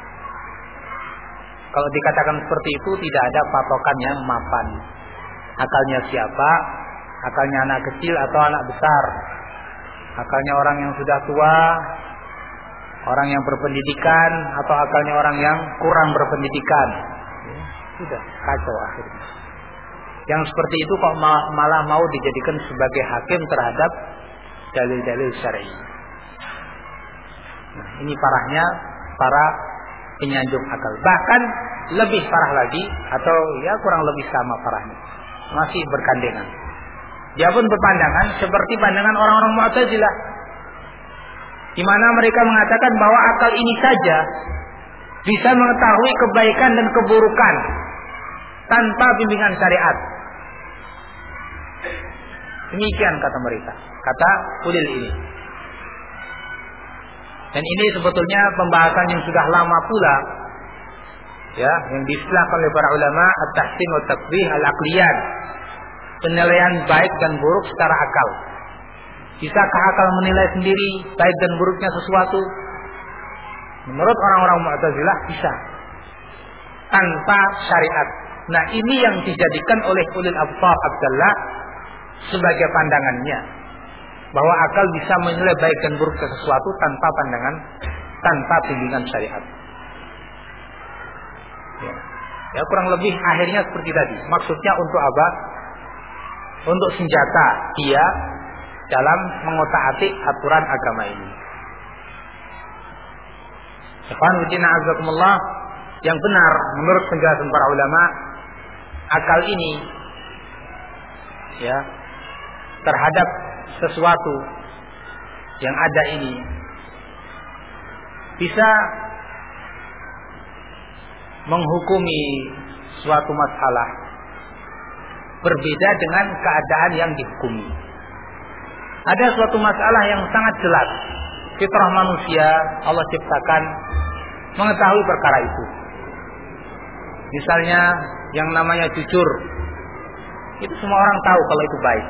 Kalau dikatakan seperti itu, tidak ada patokan yang mapan. Akalnya siapa? Akalnya anak kecil atau anak besar? Akalnya orang yang sudah tua, orang yang berpendidikan, atau akalnya orang yang kurang berpendidikan? Ya, sudah kacau akhirnya. Yang seperti itu kok malah mau dijadikan sebagai hakim terhadap dalil-dalil syar'i. Nah, ini parahnya para penyanjung akal. Bahkan lebih parah lagi, atau ya kurang lebih sama parahnya, masih bergandengan. Dia pun berpandangan seperti pandangan orang-orang Mu'tazilah, di mana mereka mengatakan bahwa akal ini saja bisa mengetahui kebaikan dan keburukan tanpa bimbingan syariat. Demikian kata mereka, kata ulil ini. Dan ini sebetulnya pembahasan yang sudah lama pula, ya, yang diistilahkan oleh para ulama at-tahsin wa taqbih al-aqliyan, penilaian baik dan buruk secara akal. Bisakah akal menilai sendiri baik dan buruknya sesuatu? Menurut orang-orang Mu'tazilah bisa, tanpa syariat. Nah, ini yang dijadikan oleh ulil absar Abdullah sebagai pandangannya, bahwa akal bisa menilai baik dan buruk sesuatu tanpa pandangan tanpa bimbingan syariat. Ya, kurang lebih akhirnya seperti tadi. Maksudnya untuk apa? Untuk senjata dia dalam mengotak-atik aturan agama ini. Ikhwan fillah azakumullah, yang benar menurut penjelasan para ulama, akal ini ya terhadap sesuatu yang ada ini bisa menghukumi suatu masalah berbeda dengan keadaan yang dihukumi. Ada suatu masalah yang sangat jelas, fitrah manusia Allah ciptakan mengetahui perkara itu. Misalnya yang namanya jujur, itu semua orang tahu kalau itu baik.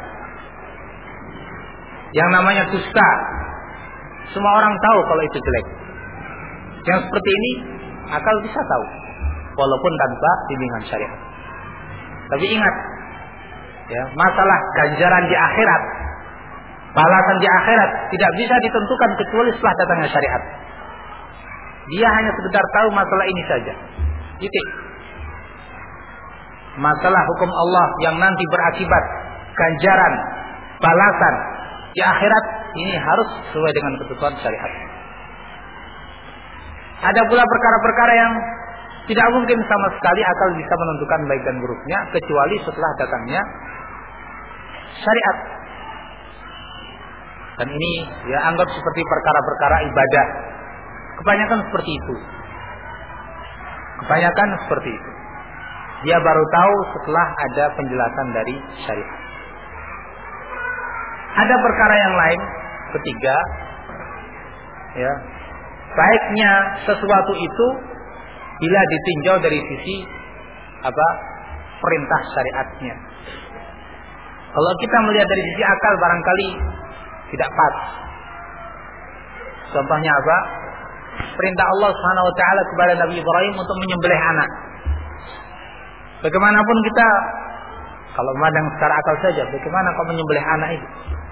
Yang namanya dusta, semua orang tahu kalau itu jelek. Yang seperti ini akal bisa tahu, walaupun tanpa bimbingan syariat. Tapi ingat, ya, masalah ganjaran di akhirat, balasan di akhirat tidak bisa ditentukan kecuali setelah datangnya syariat. Dia hanya sekedar tahu masalah ini saja. Titik. Masalah hukum Allah yang nanti berakibat ganjaran, balasan di akhirat ini harus sesuai dengan ketentuan syariat. Ada pula perkara-perkara yang tidak mungkin sama sekali akal bisa menentukan baik dan buruknya kecuali setelah datangnya syariat. Dan ini ya anggap seperti perkara-perkara ibadah. Kebanyakan seperti itu. Kebanyakan seperti itu. Dia baru tahu setelah ada penjelasan dari syariat. Ada perkara yang lain, ketiga, ya, baiknya sesuatu itu bila ditinjau dari sisi apa? Perintah syariatnya. Kalau kita melihat dari sisi akal barangkali tidak pas. Contohnya apa? Perintah Allah Subhanahu wa taala kepada Nabi Ibrahim untuk menyembelih anak. Bagaimanapun kita kalau memandang secara akal saja, bagaimana kau menyembelih anak itu?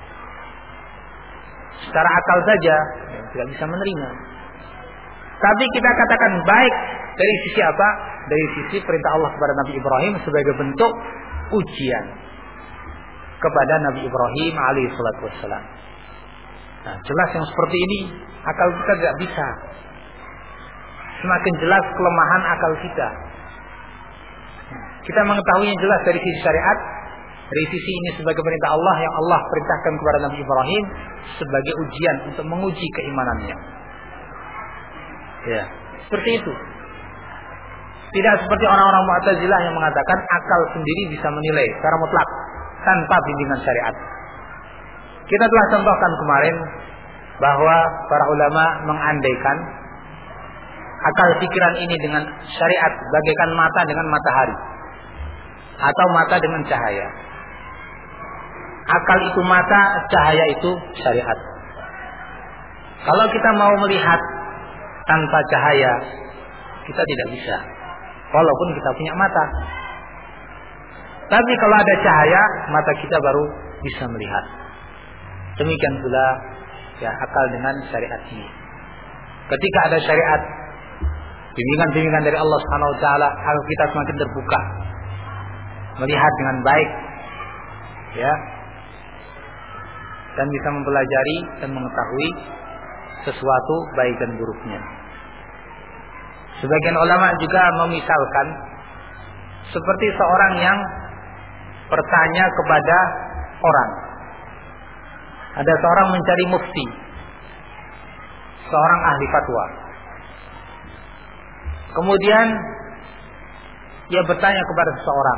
Secara akal saja ya, tidak bisa menerima. Tapi kita katakan baik dari sisi apa? Dari sisi perintah Allah kepada Nabi Ibrahim sebagai bentuk ujian kepada Nabi Ibrahim alaihissalatu wassalam. Nah, jelas yang seperti ini akal kita tidak bisa. Semakin jelas kelemahan akal kita. Kita mengetahuinya jelas dari sisi syariat, dari sisi ini sebagai perintah Allah yang Allah perintahkan kepada Nabi Ibrahim sebagai ujian untuk menguji keimanannya. Ya, seperti itu. Tidak seperti orang-orang Mu'tazilah yang mengatakan akal sendiri bisa menilai secara mutlak tanpa bimbingan syariat. Kita telah contohkan kemarin bahwa para ulama mengandaikan akal pikiran ini dengan syariat bagaikan mata dengan matahari atau mata dengan cahaya. Akal itu mata, cahaya itu syariat. Kalau kita mau melihat tanpa cahaya, kita tidak bisa, walaupun kita punya mata. Tapi kalau ada cahaya, mata kita baru bisa melihat. Demikian pula ya akal dengan syariat ini. Ketika ada syariat, bimbingan-bimbingan dari Allah Subhanahu wa taala, akal kita semakin terbuka, melihat dengan baik, ya, dan bisa mempelajari dan mengetahui sesuatu baik dan buruknya. Sebagian ulama juga memisalkan seperti seorang yang bertanya kepada orang. Ada seorang mencari mufti, seorang ahli fatwa. Kemudian dia bertanya kepada seseorang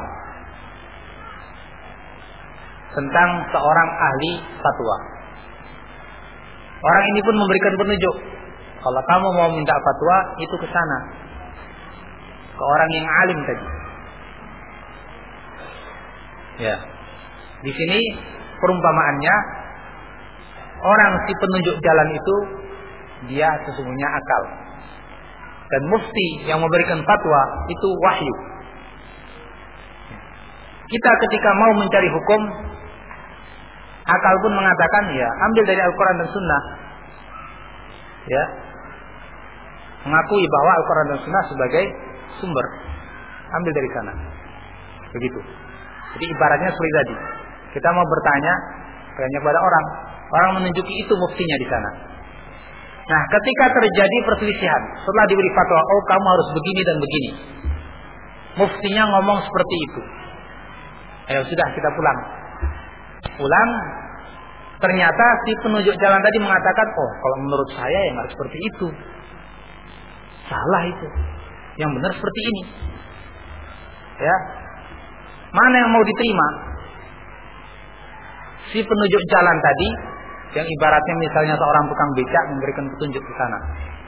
tentang seorang ahli fatwa. Orang ini pun memberikan petunjuk. Kalau kamu mau minta fatwa, itu ke sana, ke orang yang alim tadi. Ya, di sini perumpamaannya orang si penunjuk jalan itu dia sesungguhnya akal, dan mufti yang memberikan fatwa itu wahyu. Kita ketika mau mencari hukum, akal pun mengatakan ya ambil dari Al-Quran dan Sunnah. Ya, mengakui bahwa Al-Quran dan Sunnah sebagai sumber. Ambil dari sana. Begitu. Jadi ibaratnya seperti tadi. Kita mau bertanya kepada orang. Orang menunjuki itu muftinya di sana. Nah, ketika terjadi perselisihan, setelah diberi fatwa, oh kamu harus begini dan begini. Muftinya ngomong seperti itu. Ayo sudah kita pulang. Pulang. Ternyata si penunjuk jalan tadi mengatakan, oh kalau menurut saya yang harus seperti itu. Salah itu. Yang benar seperti ini. Ya. Mana yang mau diterima? Si penunjuk jalan tadi, yang ibaratnya misalnya seorang tukang becak memberikan petunjuk ke sana.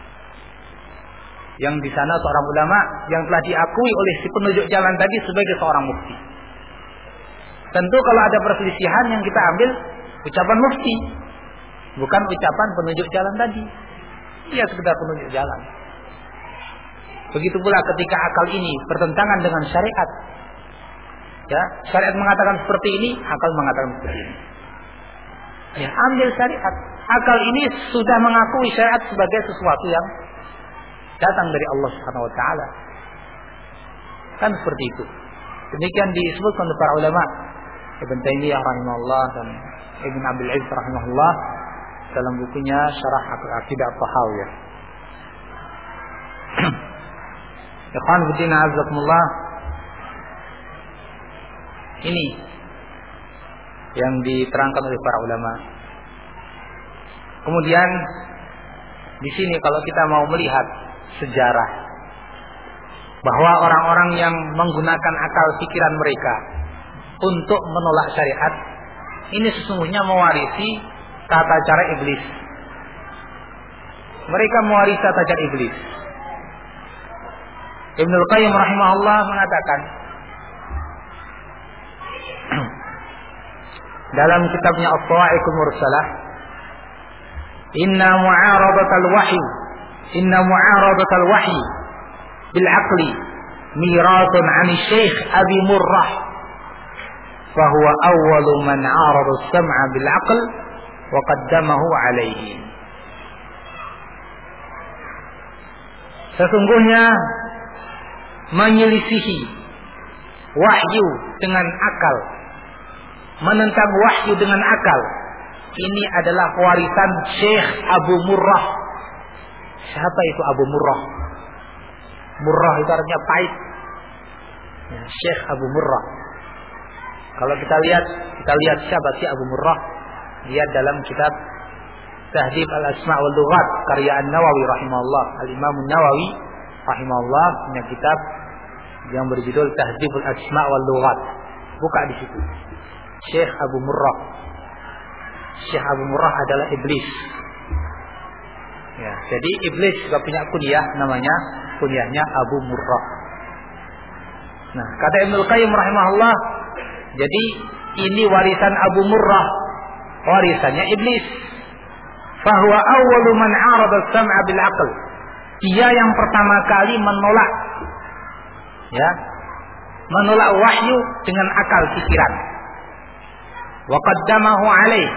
Yang di sana seorang ulama yang telah diakui oleh si penunjuk jalan tadi sebagai seorang mufti. Tentu kalau ada perselisihan yang kita ambil ucapan mufti, bukan ucapan penunjuk jalan tadi. Dia sekedar penunjuk jalan. Begitu pula ketika akal ini bertentangan dengan syariat. Ya, syariat mengatakan seperti ini, akal mengatakan seperti ini. Ya, ambil syariat. Akal ini sudah mengakui syariat sebagai sesuatu yang datang dari Allah Subhanahu wa taala. Kan seperti itu. Demikian disebutkan oleh para ulama, Ibn Taimiyah rahimahullah dan Ibn Abil Izz rahimahullah dalam bukunya Syarah Aqidah Tahawiyah. Ikhwan fillah azakumullah. Ini yang diterangkan oleh para ulama. Kemudian di sini kalau kita mau melihat sejarah bahwa orang-orang yang menggunakan akal pikiran mereka untuk menolak syariat, ini sesungguhnya mewarisi tata cara iblis. Mereka mewarisi tata cara iblis. Ibnul Qayyim rahimahullah mengatakan dalam kitabnya At-Tawa'iqul Mursalah, inna mu'aradatal wahyi bil aqli miratun 'an Syekh Abi Murrah fa huwa awwalu man 'arada as-sam'a bil aql wa qaddamahu 'alaihi. Sesungguhnya menyelisihi wahyu dengan akal, menentang wahyu dengan akal, ini adalah warisan Syekh Abu Murrah. Siapa itu Abu Murrah? Murrah itu artinya pahit. Ya, Syekh Abu Murrah. Kalau kita lihat siapa sih Abu Murrah? Lihat dalam kitab Tahdhib al-Asma' wal Lughat karya An-Nawawi rahimahullah. Al-Imam An-Nawawi rahimahullah punya kitab yang berjudul Tahdhib al-Asma' wal Lughat. Buka di situ. Syekh Abu Murrah. Syekh Abu Murrah adalah iblis. Ya, jadi iblis juga punya kunyah, namanya kunyahnya Abu Murrah. Nah, kata Ibnul Qayyim rahimahullah, jadi ini warisan Abu Murrah, warisannya iblis. Fahuwa awwalu man 'arada as-sam'a bil 'aql. Dia yang pertama kali menolak, ya, menolak wahyu dengan akal pikiran. Wa qaddamahu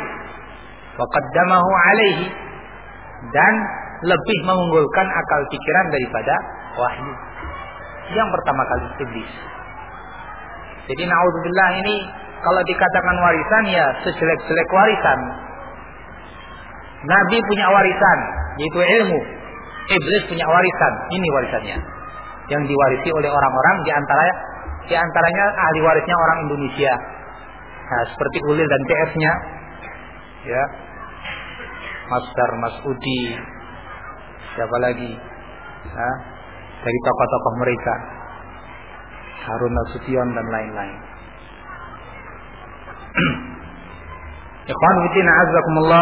'alaihi, dan lebih mengunggulkan akal pikiran daripada wahyu. Yang pertama kali iblis. Jadi naudzubillah, ini kalau dikatakan warisan ya sejelek-jelek warisan. Nabi punya warisan, yaitu ilmu. Iblis punya warisan, ini warisannya. Yang diwarisi oleh orang-orang di antaranya ahli warisnya orang Indonesia. Nah, seperti Ulil dan PS-nya. Ya. Mas Dar, Mas Udi, siapa lagi? Nah, dari tokoh-tokoh mereka, Harun Nasution dan lain-lain. Ikhwan fillah azakumullah.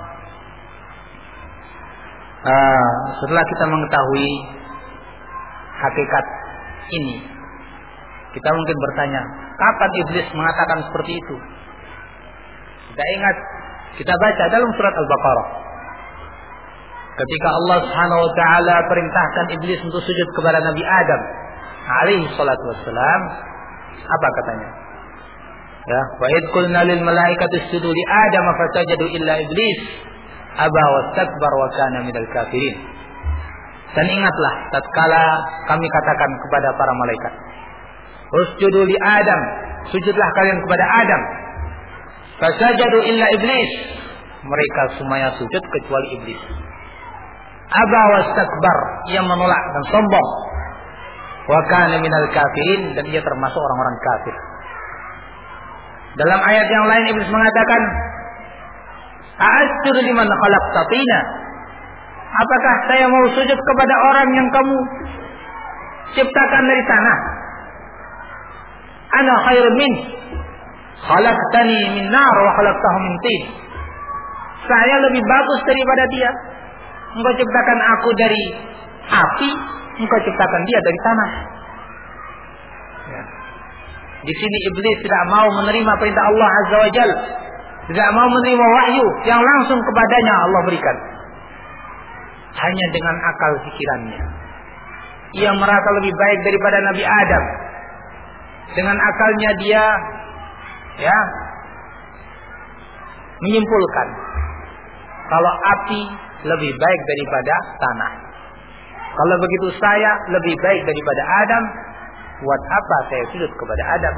Setelah kita mengetahui hakikat ini, kita mungkin bertanya, kapan iblis mengatakan seperti itu? Kita ingat, kita baca dalam surat Al-Baqarah, ketika Allah Subhanahu wa taala perintahkan iblis untuk sujud kepada Nabi Adam alaihi salatu wassalam, apa katanya? Ya, wa id qulna lil malaikati isjudu li Adam fasajadu illa iblis aba wastakbar wa kana minal kafirin. Dan ingatlah tatkala kami katakan kepada para malaikat, usjudu li Adam, sujudlah kalian kepada Adam. Fasajadu illa iblis, mereka semuanya sujud kecuali iblis. Aba wastakbar, ia menolak dan sombong. Wa kana minal kafirin, dan ia termasuk orang-orang kafir. Dalam ayat yang lain iblis mengatakan, a'asjudu liman khalaqta tina, apakah saya mau sujud kepada orang yang kamu ciptakan dari tanah? Ana khairun min, khalaqtani min nar wa khalaqtahu min tin. Saya lebih bagus daripada dia. Engkau ciptakan aku dari api, engkau ciptakan dia dari tanah. Ya. Di sini iblis tidak mau menerima perintah Allah Azza wa Jalla, tidak mau menerima wahyu yang langsung kepadanya Allah berikan. Hanya dengan akal pikirannya, ia merasa lebih baik daripada Nabi Adam. Dengan akalnya dia menyimpulkan kalau api lebih baik daripada tanah. Kalau begitu saya lebih baik daripada Adam. Buat apa saya sujud kepada Adam?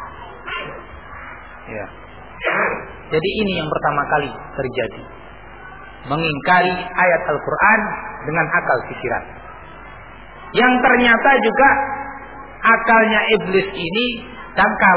Ya. Jadi ini yang pertama kali terjadi, mengingkari ayat Al-Quran dengan akal pikiran. Yang ternyata juga akalnya iblis ini dangkal.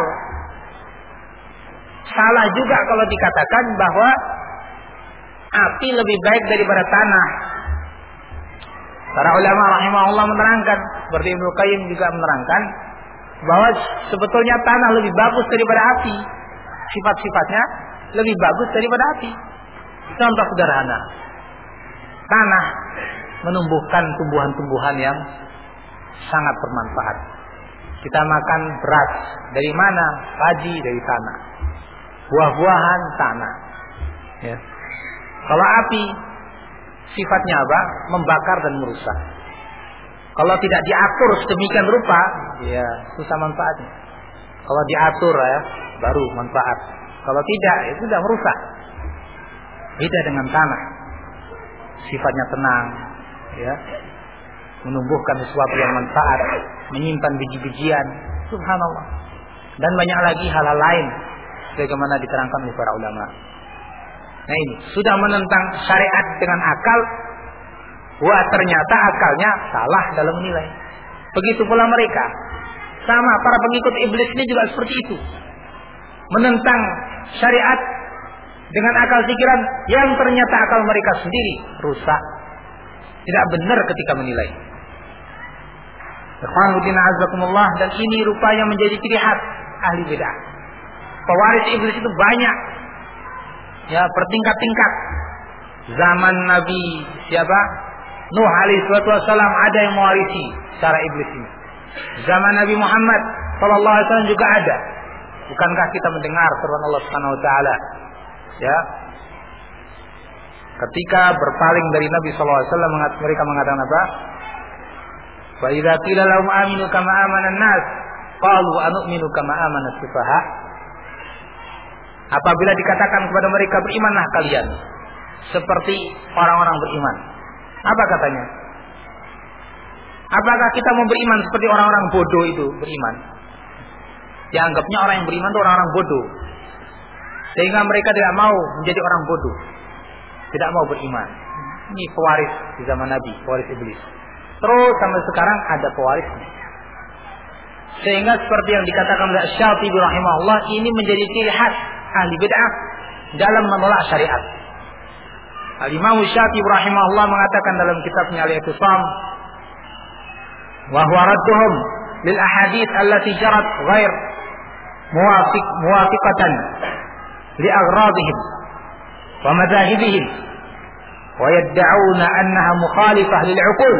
Salah juga kalau dikatakan bahwa api lebih baik daripada tanah. Para ulama rahimahullah menerangkan, seperti Ibnu Qayyim juga menerangkan, bahwa sebetulnya tanah lebih bagus daripada api. Sifat-sifatnya lebih bagus daripada api. Contoh sederhana, tanah menumbuhkan tumbuhan-tumbuhan yang sangat bermanfaat. Kita makan beras dari mana? Padi dari tanah. Buah-buahan tanah. Ya. Kalau api sifatnya apa? Membakar dan merusak. Kalau tidak diatur sedemikian rupa, ya susah manfaatnya. Kalau diatur ya, baru manfaat. Kalau tidak, itu sudah merusak. Beda dengan tanah. Sifatnya tenang, ya. Menumbuhkan sesuatu yang manfaat, menyimpan biji-bijian, subhanallah. Dan banyak lagi hal-hal lain sebagaimana diterangkan oleh para ulama. Nah ini sudah menentang syariat dengan akal. Wah, ternyata akalnya salah dalam menilai. Begitu pula mereka. Sama para pengikut iblis ini juga seperti itu. Menentang syariat dengan akal pikiran yang ternyata akal mereka sendiri rusak. Tidak benar ketika menilai. Ikhwanuddin azakumullah, dan ini rupanya menjadi ciri khas ahli bid'ah. Pewaris iblis itu banyak. Ya, bertingkat-tingkat. Zaman Nabi siapa? Nuh alaihi wasallam ada yang mewarisi cara iblis ini. Zaman Nabi Muhammad sallallahu alaihi wasallam juga ada. Bukankah kita mendengar firman Allah Subhanahu wa taala? Ya. Ketika berpaling dari Nabi sallallahu alaihi wasallam, mereka mengatakan apa? Wa idza qila lahum aminu kama amana an-nas qalu anu'minu kama amana as-sufaha. Apabila dikatakan kepada mereka berimanlah kalian seperti orang-orang beriman. Apa katanya? Apakah kita mau beriman seperti orang-orang bodoh itu beriman? Dianggapnya orang yang beriman itu orang-orang bodoh. Sehingga mereka tidak mau menjadi orang bodoh. Tidak mau beriman. Ini pewaris di zaman Nabi, pewaris iblis. Terus sampai sekarang ada pewarisnya. Sehingga seperti yang dikatakan oleh Syafi'i rahimahullah, ini menjadi ciri khas ahli bid'ah dalam menolak syariat. Al-Imam Syafi'i rahimahullah mengatakan dalam kitabnya Al-I'tisam, wa huwa radduhum lil ahadits allati jarat ghair muwafiqatan li aghradihim wa madahibihim wa yad'una annaha mukhalifah lil 'uqul.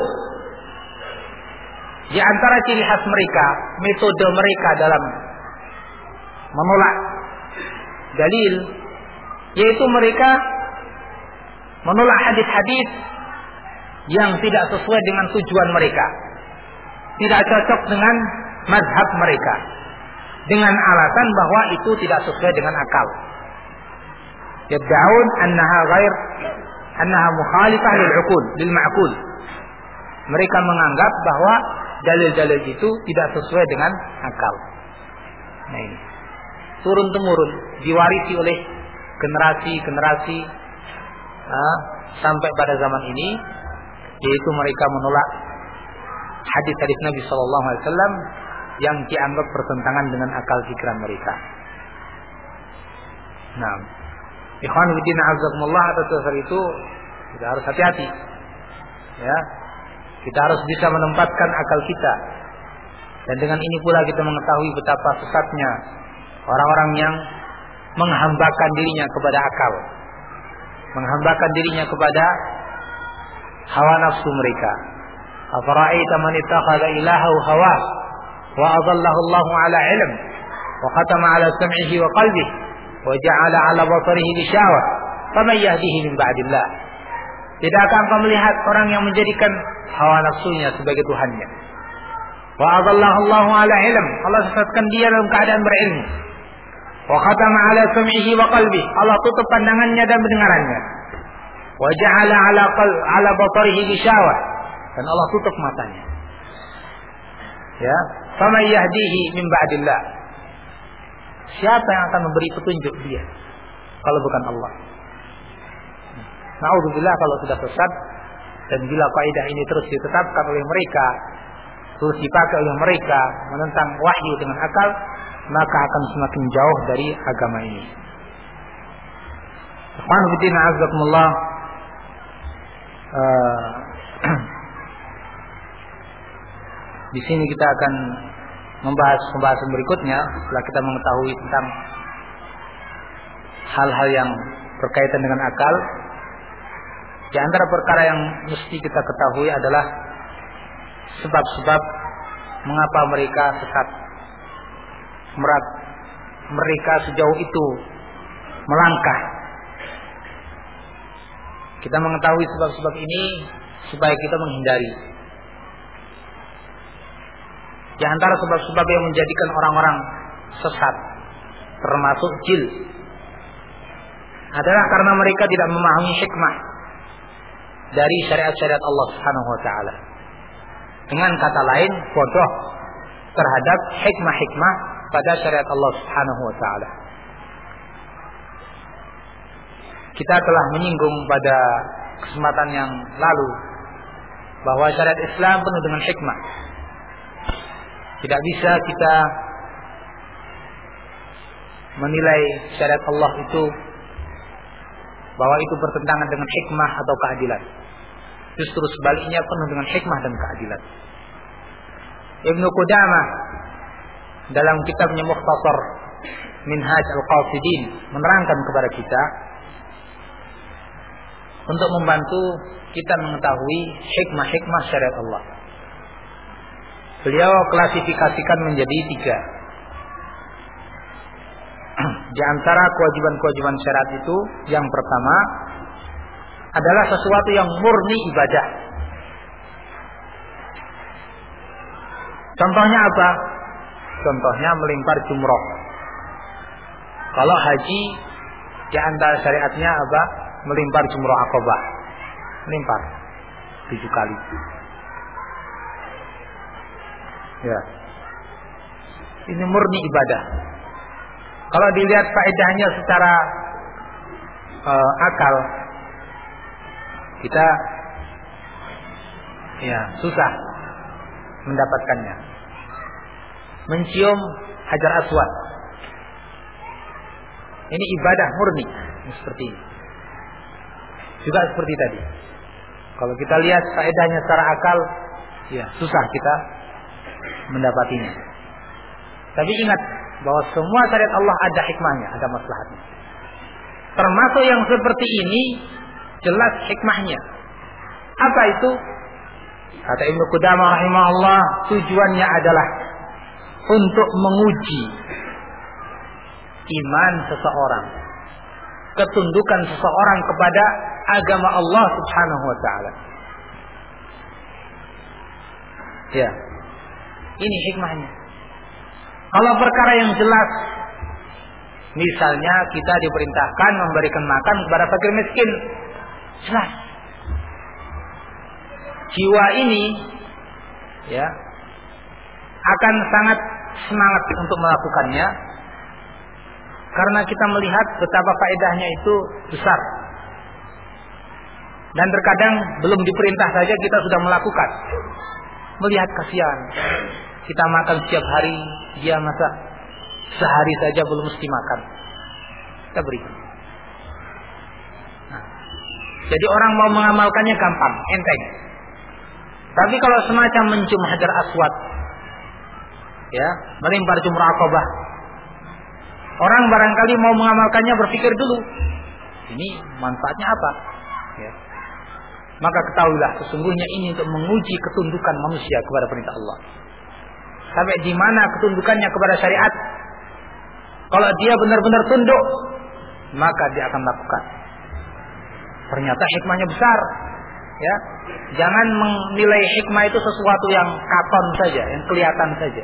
Di antara ciri khas mereka, metode mereka dalam menolak dalil, yaitu mereka menolak hadis-hadis yang tidak sesuai dengan tujuan mereka, tidak cocok dengan mazhab mereka, dengan alasan bahwa itu tidak sesuai dengan akal. Yad'un annaha mukhalifah lil 'uqul, lil ma'qul. Mereka menganggap bahwa dalil-dalil itu tidak sesuai dengan akal. Nah ini turun temurun diwarisi oleh generasi-generasi sampai pada zaman ini, yaitu mereka menolak hadis-hadis Nabi Sallallahu Alaihi Wasallam yang dianggap bertentangan dengan akal pikiran mereka. Nah, ikhwan fillah azakumullah, atas dasar itu kita harus hati-hati. Ya, kita harus bisa menempatkan akal kita, dan dengan ini pula kita mengetahui betapa sesatnya orang-orang yang menghambakan dirinya kepada akal, menghambakan dirinya kepada hawa nafsu mereka. Afara'aita man ittakhadha ilahahu hawa wa adallahu Allahu ala ilm wa khatama ala sam'ihi wa qalbihi wa ja'ala ala basarihi ghishawah faman yahdihi min ba'dillah. Tidakkah engkau melihat orang yang menjadikan hawa nafsunya sebagai tuhannya? Wa adallahu Allahu ala ilm, Allah sesatkan dia dalam keadaan berilmu. Wa khatama ala sam'ihi wa qalbihi, Allah tutup pandangannya dan pendengarannya. Wa ja'ala ala basarihi ghishawah, dan Allah tutup matanya. Ya, faman yahdihi min ba'dillah. Siapa yang akan memberi petunjuk dia kalau bukan Allah? Na'udzubillah kalau sudah sesat, dan bila kaidah ini terus ditetapkan oleh mereka, terus dipakai oleh mereka menentang wahyu dengan akal, maka akan semakin jauh dari agama ini. Ikhwan fillah azakumullah, di sini kita akan membahas pembahasan berikutnya setelah kita mengetahui tentang hal-hal yang berkaitan dengan akal. Di antara perkara yang mesti kita ketahui adalah sebab-sebab mengapa mereka sesat, mereka sejauh itu melangkah. Kita mengetahui sebab-sebab ini supaya kita menghindari. Di antara sebab-sebab yang menjadikan orang-orang sesat, termasuk jil, adalah karena mereka tidak memahami hikmah dari syariat-syariat Allah Subhanahu wa taala. Dengan kata lain, bodoh terhadap hikmah-hikmah pada syariat Allah Subhanahu wa taala. Kita telah menyinggung pada kesempatan yang lalu bahwa syariat Islam penuh dengan hikmah. Tidak bisa kita menilai syariat Allah itu bahwa itu bertentangan dengan hikmah atau keadilan. Justru sebaliknya penuh dengan hikmah dan keadilan. Ibnu Qudamah dalam kitabnya Mukhtasar Minhaj Al-Qasidin menerangkan kepada kita untuk membantu kita mengetahui hikmah-hikmah syariat Allah. Beliau klasifikasikan menjadi 3. Di antara kewajiban-kewajiban syariat itu, yang pertama adalah sesuatu yang murni ibadah. Contohnya apa? Contohnya melempar jumroh. Kalau haji, di antara syariatnya apa? Melempar jumroh Aqabah. Melempar 7 kali. Ya. Ini murni ibadah. Kalau dilihat faedahnya secara akal, kita susah mendapatkannya. Mencium Hajar Aswad, ini ibadah murni, seperti ini. Juga seperti tadi. Kalau kita lihat faedahnya secara akal, susah kita mendapatinya. Tapi ingat bahwa semua syariat Allah ada hikmahnya, ada maslahatnya. Termasuk yang seperti ini jelas hikmahnya. Apa itu? Kata Ibnu Qudamah rahimahullah, tujuannya adalah untuk menguji iman seseorang, ketundukan seseorang kepada agama Allah Subhanahu wa taala. Ya. Ini hikmahnya. Kalau perkara yang jelas, misalnya kita diperintahkan memberikan makan kepada fakir miskin, jelas. jiwa ini ya akan sangat semangat untuk melakukannya, karena kita melihat betapa faedahnya itu besar. Dan terkadang belum diperintah saja kita sudah melakukan. Melihat kasihan, kita makan setiap hari, dia masak sehari saja belum mesti makan, kita beri. Nah, jadi orang mau mengamalkannya gampang, enteng. Tapi kalau semacam mencium hajar aswad, ya, melempar jumrah Aqabah, orang barangkali mau mengamalkannya berpikir dulu, ini manfaatnya apa? Ya. Maka ketahuilah sesungguhnya ini untuk menguji ketundukan manusia kepada perintah Allah. Sampai di mana ketundukannya kepada syariat. Kalau dia benar-benar tunduk, maka dia akan lakukan. Ternyata hikmahnya besar. Ya, jangan menilai hikmah itu sesuatu yang katon saja, yang kelihatan saja.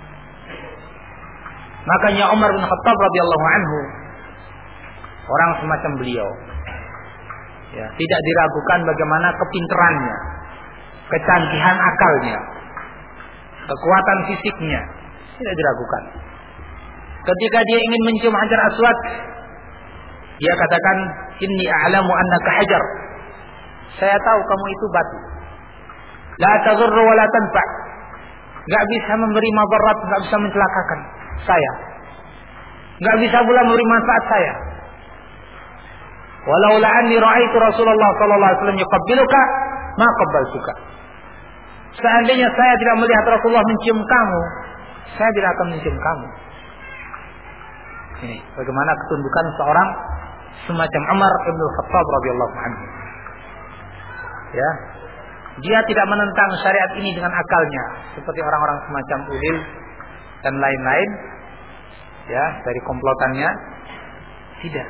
Makanya Umar bin Khattab radhiyallahu anhu, orang semacam beliau, ya, tidak diragukan bagaimana kepinterannya, kecanggihan akalnya, kekuatan fisiknya, tidak diragukan. Ketika dia ingin mencium hajar aswad, dia katakan, inni a'lamu annaka hajar. Saya tahu kamu itu batu. La tadurru wa la tanfa'. Enggak bisa memberi madarat, enggak bisa mencelakakan saya. Enggak bisa pula memberi manfaat saya. Walaula anni ra'aitu Rasulullah sallallahu alaihi wasallam yuqabbiluka, ma qabbaltuka. Seandainya saya tidak melihat Rasulullah mencium kamu, saya tidak akan mencium kamu. Ini bagaimana ketundukan seorang semacam Umar bin Khattab radhiyallahu anhu. Ya, dia tidak menentang syariat ini dengan akalnya seperti orang-orang semacam Ulil dan lain-lain, ya, dari komplotannya. Tidak.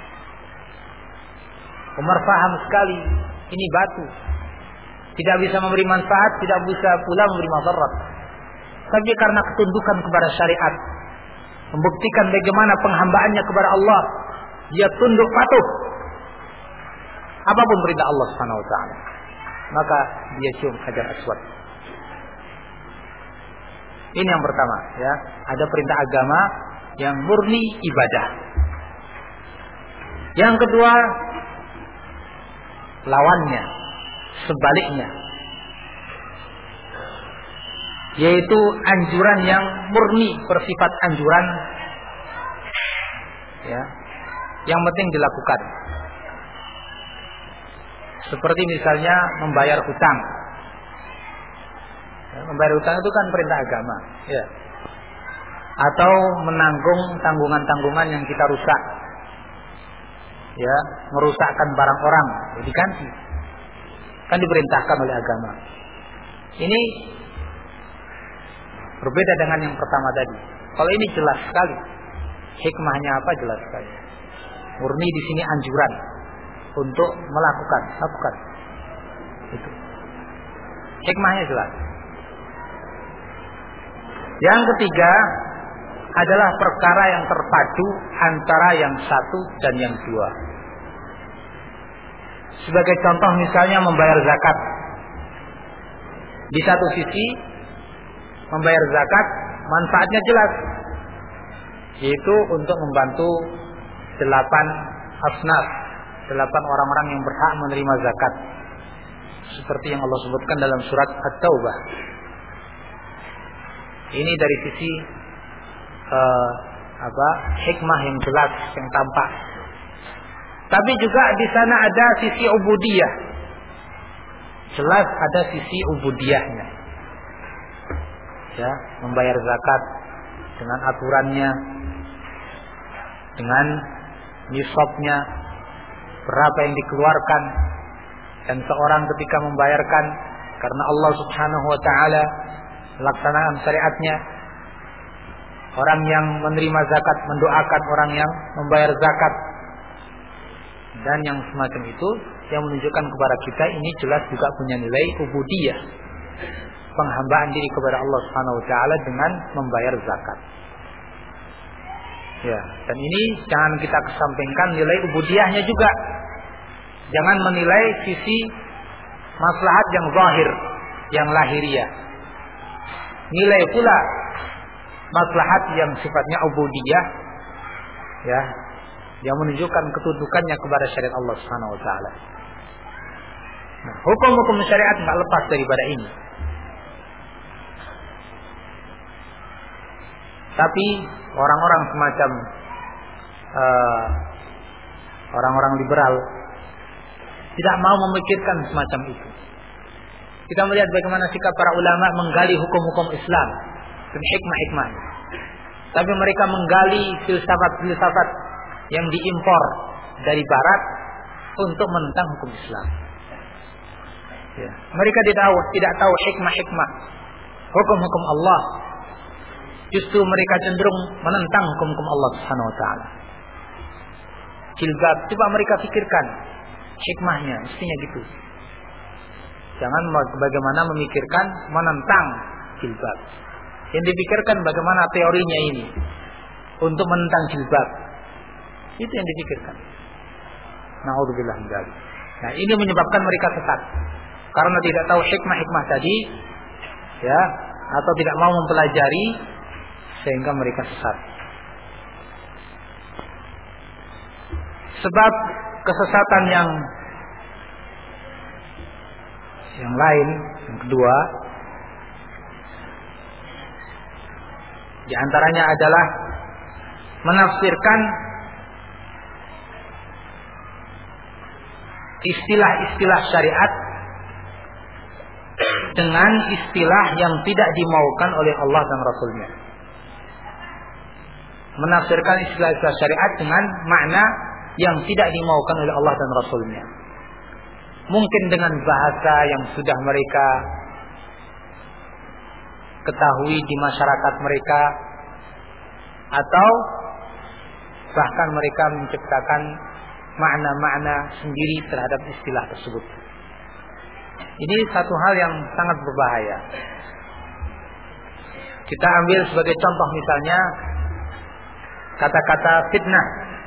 Umar paham sekali ini batu, tidak bisa memberi manfaat, tidak bisa pula memberi madarat. Tapi karena ketundukan kepada syariat, membuktikan bagaimana penghambaannya kepada Allah, dia tunduk patuh apapun perintah Allah Subhanahu wa taala. Maka dia cium hajar aswad. Ini yang pertama, ya. Ada perintah agama yang murni ibadah. Yang kedua, lawannya, sebaliknya, yaitu anjuran yang murni bersifat anjuran, ya, yang penting dilakukan. Seperti misalnya membayar hutang. Ya, membayar hutang itu kan perintah agama, ya. Atau menanggung tanggungan-tanggungan yang kita rusak, ya, merusakkan barang orang, ya, diganti. Kan diperintahkan oleh agama. Ini berbeda dengan yang pertama tadi. Kalau ini jelas sekali, hikmahnya apa jelas sekali. Murni di sini anjuran untuk lakukan. Itu. Hikmahnya jelas. Yang ketiga adalah perkara yang terpadu antara yang satu dan yang dua. Sebagai contoh misalnya membayar zakat. Di satu sisi membayar zakat manfaatnya jelas, yaitu untuk membantu 8 asnaf, 8 orang-orang yang berhak menerima zakat, seperti yang Allah sebutkan dalam surat At-Taubah. Ini dari sisi hikmah yang jelas, yang tampak. Tapi juga di sana ada sisi ubudiyah. Jelas ada sisi ubudiyahnya. Ya, membayar zakat dengan aturannya, dengan nisabnya, berapa yang dikeluarkan, dan seorang ketika membayarkan karena Allah Subhanahu wa taala melaksanakan syariatnya. Orang yang menerima zakat mendoakan orang yang membayar zakat, dan yang semacam itu yang menunjukkan kepada kita ini jelas juga punya nilai ubudiyah, penghambaan diri kepada Allah Subhanahu wa taala dengan membayar zakat. Ya, dan ini jangan kita kesampingkan nilai ubudiyahnya juga. Jangan menilai sisi maslahat yang zahir, yang lahiriah. Nilai pula maslahat yang sifatnya ubudiyah, ya, yang menunjukkan ketundukannya kepada syariat Allah Subhanahu wa taala. Nah, hukum-hukum syariat enggak lepas daripada ini. Tapi orang-orang semacam orang-orang liberal tidak mau memikirkan semacam itu. Kita melihat bagaimana sikap para ulama menggali hukum-hukum Islam dan hikmah-hikmah. Tapi mereka menggali filsafat-filsafat yang diimpor dari barat untuk menentang hukum Islam. Ya. Mereka tidak tahu hikmah-hikmah hukum-hukum Allah. Justru mereka cenderung menentang hukum-hukum Allah Subhanahu wa taala. Jilbab, coba mereka pikirkan hikmahnya, mestinya gitu. Jangan bagaimana memikirkan menentang jilbab. Yang dipikirkan bagaimana teorinya ini untuk menentang jilbab. Itu yang dipikirkan. Na'udzubillah min dzalik. Nah, ini menyebabkan mereka sesat. Karena tidak tahu hikmah-hikmah tadi, ya, atau tidak mau mempelajari, sehingga mereka sesat. Sebab kesesatan yang lain, yang kedua, di antaranya adalah menafsirkan istilah-istilah syariat dengan istilah yang tidak dimaukan oleh Allah dan Rasulnya. Menafsirkan istilah-istilah syariat dengan makna yang tidak dimaukan oleh Allah dan Rasulnya. Mungkin dengan bahasa yang sudah mereka ketahui di masyarakat mereka, atau bahkan mereka menciptakan makna-makna sendiri terhadap istilah tersebut. Ini satu hal yang sangat berbahaya. Kita ambil sebagai contoh misalnya kata-kata fitnah.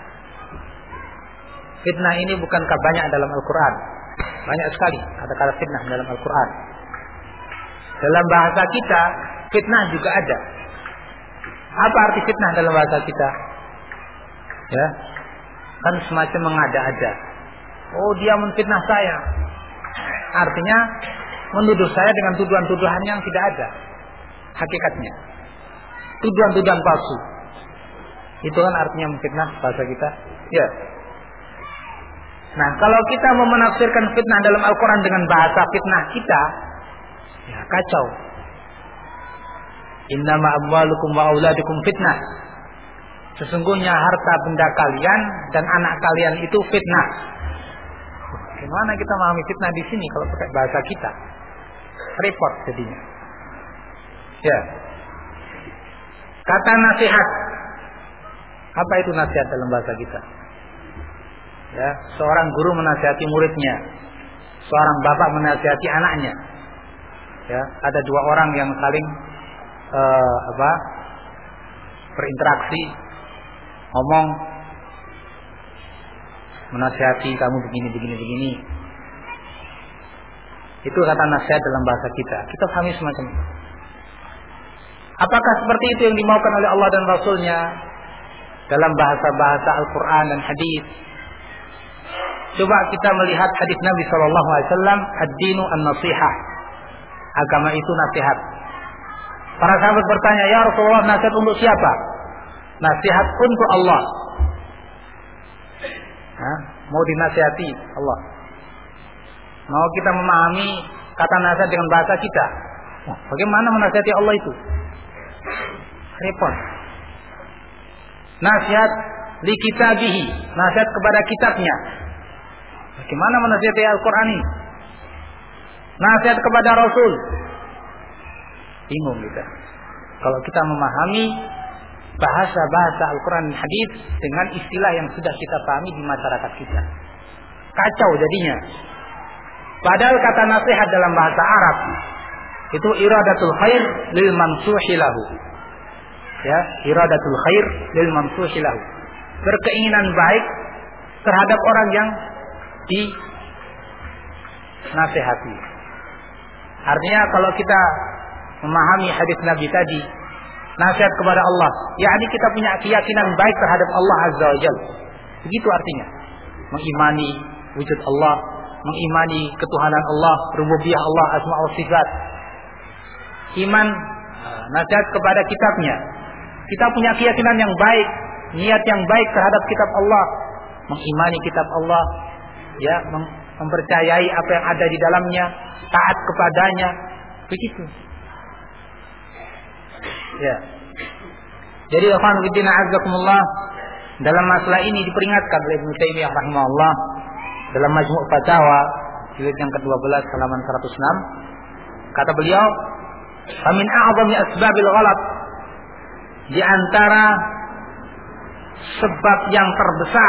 Fitnah ini bukankah banyak dalam Al-Quran? Banyak sekali kata-kata fitnah dalam Al-Quran. Dalam bahasa kita, fitnah juga ada. Apa arti fitnah dalam bahasa kita? Ya, kan semacam mengada-ada. Oh, dia menfitnah saya. Artinya menuduh saya dengan tuduhan-tuduhan yang tidak ada hakikatnya. Tuduhan-tuduhan palsu. Itu kan artinya menfitnah bahasa kita. Ya. Nah, kalau kita mau menafsirkan fitnah dalam Al-Quran dengan bahasa fitnah kita, ya kacau. Innama amwalukum wa auladukum fitnah. Sesungguhnya harta benda kalian dan anak kalian itu fitnah. Gimana kita memahami fitnah di sini kalau pakai bahasa kita? Repot jadinya. Ya. Kata nasihat. Apa itu nasihat dalam bahasa kita? Ya, seorang guru menasihati muridnya, seorang bapak menasihati anaknya. Ya, ada dua orang yang saling berinteraksi, ngomong, menasihati kamu begini. Itu kata nasihat dalam bahasa kita. Kita pahami semacam itu. Apakah seperti itu yang dimaukan oleh Allah dan Rasulnya dalam bahasa-bahasa Al-Quran dan hadis? Coba kita melihat hadis Nabi SAW, ad-dinu an-nasihah. Agama itu nasihat. Para sahabat bertanya, ya Rasulullah, nasihat untuk siapa? Nasihat untuk Allah. Mau dinasihati Allah. Mau kita memahami kata nasihat dengan bahasa kita. Bagaimana menasihati Allah itu? Repot. Nasihat li kitabihi, nasihat kepada kitabnya. Bagaimana menasihati Al-Quran ini? Nasihat kepada Rasul. Bingung kita. Kalau kita memahami bahasa-bahasa Al-Quran dan hadis dengan istilah yang sudah kita pahami di masyarakat kita, kacau jadinya. Padahal kata nasihat dalam bahasa Arab itu iradatul khair lil mansuhi lahu. Ya, iradatul khair lil mansuhi lahu. Berkeinginan baik terhadap orang yang nasihati. Artinya kalau kita memahami hadis Nabi tadi, nasihat kepada Allah, yakni kita punya keyakinan baik terhadap Allah Azza wa Jalla. Begitu artinya. Mengimani wujud Allah, mengimani ketuhanan Allah, rububiyah Allah, asma wa sifat. Iman, nasihat kepada kitabnya. Kita punya keyakinan yang baik, niat yang baik terhadap kitab Allah, mengimani kitab Allah, ya, mempercayai apa yang ada di dalamnya, taat kepadanya, begitu. Ya. Jadi ikhwan fillah azzakumullah, dalam masalah ini diperingatkan oleh Ibnu Taimiyah rahimahullah dalam Majmu' Fatawa jilid yang ke-12 halaman 106. Kata beliau, "Famin a'zami asbabil ghalat", di antara sebab yang terbesar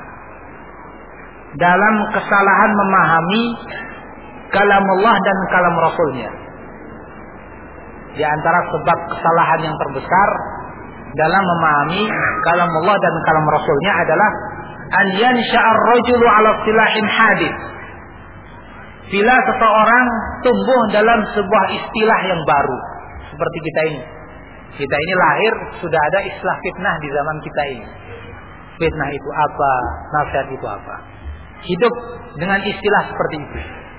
dalam kesalahan memahami kalamullah dan kalam Rasulnya. Di antara sebab kesalahan yang terbesar dalam memahami kalamullah dan kalam Rasulnya adalah an yansha'ar rajulu 'ala istilahin hadith. Bila seseorang tumbuh dalam sebuah istilah yang baru, seperti kita ini. Kita ini lahir sudah ada istilah fitnah di zaman kita ini. Fitnah itu apa? Nasihat itu apa? Hidup dengan istilah seperti itu.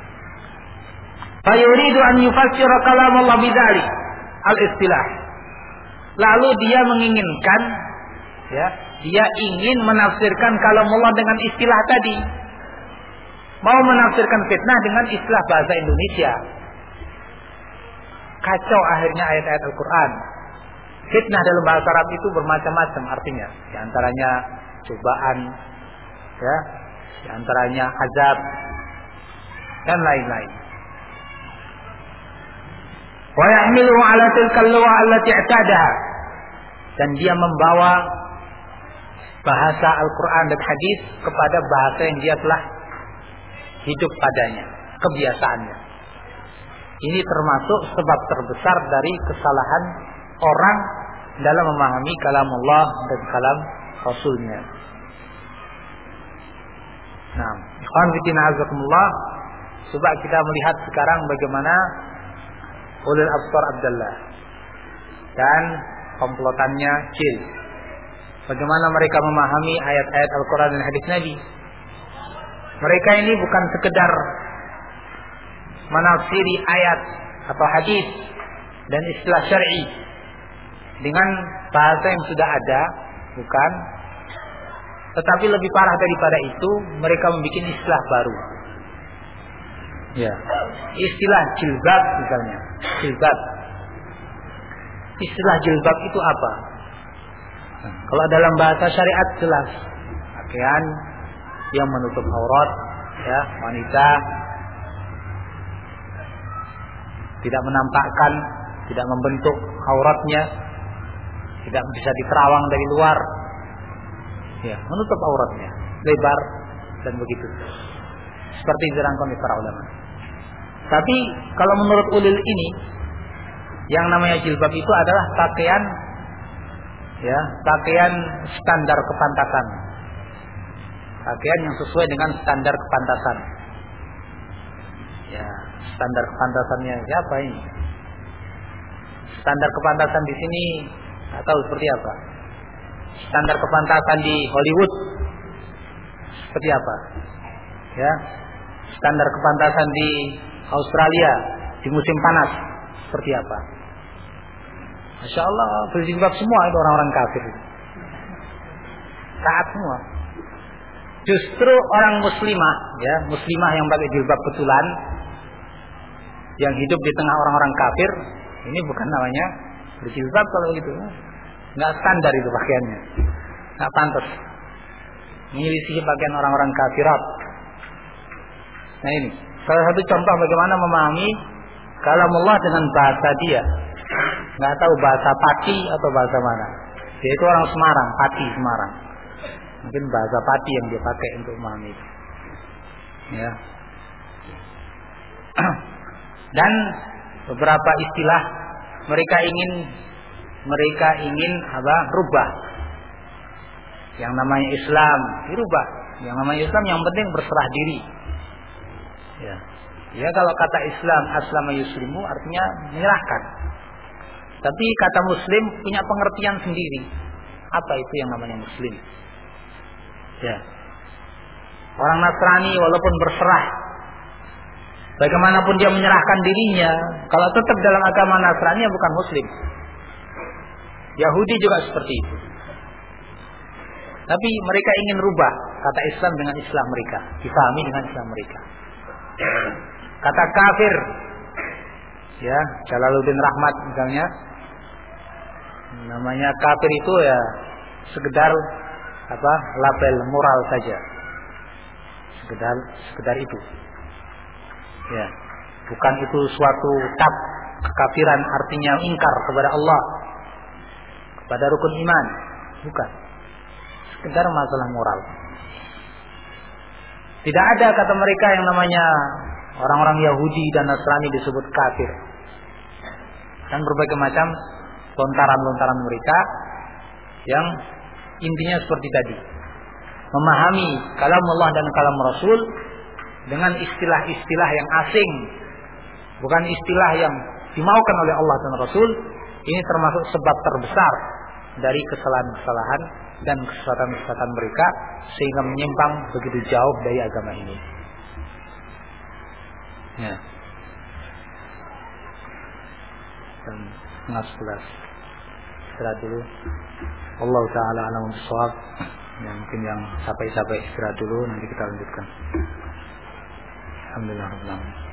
Fa yuridu an yufassira kalam Allah bidzalik al-istilah. Lalu dia menginginkan, ya, dia ingin menafsirkan kalam Allah dengan istilah tadi. Mau menafsirkan fitnah dengan istilah bahasa Indonesia. Kacau akhirnya ayat-ayat Al-Quran. Fitnah dalam bahasa Arab itu bermacam-macam artinya. Di antaranya cobaan, ya, di antaranya azab dan lain-lain. Wa yahmilu 'ala tilkal lugha allati i'tadaha, dan dia membawa bahasa Al-Quran dan hadis kepada bahasa yang dia telah hidup padanya, kebiasaannya. Ini termasuk sebab terbesar dari kesalahan orang dalam memahami kalamullah dan kalam Rasulnya. Nah, ikhwan fillah azakumullah, coba kita melihat sekarang bagaimana ulul absar Abdullah dan komplotannya Jil. Bagaimana mereka memahami ayat-ayat Al-Quran dan hadis Nabi. Mereka ini bukan sekedar menafsiri ayat atau hadis dan istilah syar'i dengan bahasa yang sudah ada, bukan. Tetapi lebih parah daripada itu, mereka membuat istilah baru. Ya, istilah jilbab misalnya. Jilbab. Istilah jilbab itu apa? Nah, kalau dalam bahasa syariat jelas, pakaian yang menutup aurat, ya, wanita, tidak menampakkan, tidak membentuk auratnya, tidak bisa diterawang dari luar, ya, menutup auratnya, lebar dan begitu. Seperti dirangkum para ulama. Tapi kalau menurut ulil ini, yang namanya jilbab itu adalah pakaian, ya, pakaian standar kepantasan. Pakaian yang sesuai dengan standar kepantasan. Ya, standar kepantasannya siapa ini? Standar kepantasan di sini atau seperti apa? Standar kepantasan di Hollywood seperti apa? Ya, standar kepantasan di Australia di musim panas seperti apa? Masya Allah, berjilbab semua itu orang-orang kafir. Taat semua. Justru orang muslimah, ya, muslimah yang pakai jilbab betulan, yang hidup di tengah orang-orang kafir, ini bukan namanya berjilbab kalau gitu. Nggak standar itu pakaiannya, nggak pantas. Menyelisih pakaian orang-orang kafirat. Nah ini salah satu contoh bagaimana memahami kalamullah dengan bahasa dia. Nggak tahu bahasa Pati atau bahasa mana. Dia itu orang Semarang, Pati Semarang. Mungkin bahasa Pati yang dia pakai untuk memahami itu. Ya. Dan beberapa istilah mereka ingin apa? Rubah. Yang namanya Islam dirubah. Yang namanya Islam yang penting berserah diri. Ya. Ya, kalau kata Islam aslama yuslimu artinya menyerahkan. Tapi kata muslim punya pengertian sendiri. Apa itu yang namanya muslim? Ya. Orang Nasrani walaupun berserah, bagaimanapun dia menyerahkan dirinya, kalau tetap dalam agama Nasrani bukan muslim. Yahudi juga seperti itu. Tapi mereka ingin rubah kata Islam dengan Islam mereka, difahami dengan Islam mereka. Kata kafir, ya, Jalaluddin Rahmat misalnya, namanya kafir itu ya sekedar label moral saja, sekedar itu, ya, bukan itu suatu tab kekafiran artinya ingkar kepada Allah, kepada rukun iman, bukan, sekedar masalah moral. Tidak ada kata mereka yang namanya orang-orang Yahudi dan Nasrani disebut kafir. Dan berbagai macam lontaran-lontaran mereka yang intinya seperti tadi. Memahami kalam Allah dan kalam Rasul dengan istilah-istilah yang asing. Bukan istilah yang dimaukan oleh Allah dan Rasul. Ini termasuk sebab terbesar dari kesalahan-kesalahan dan kesesatan-kesesatan mereka sehingga menyimpang begitu jauh dari agama ini. Ya. Dan 11. Istirahat dulu. Allah Ta'ala a'lam bishawab. Ya, mungkin yang sampai istirahat dulu, nanti kita lanjutkan. Alhamdulillah.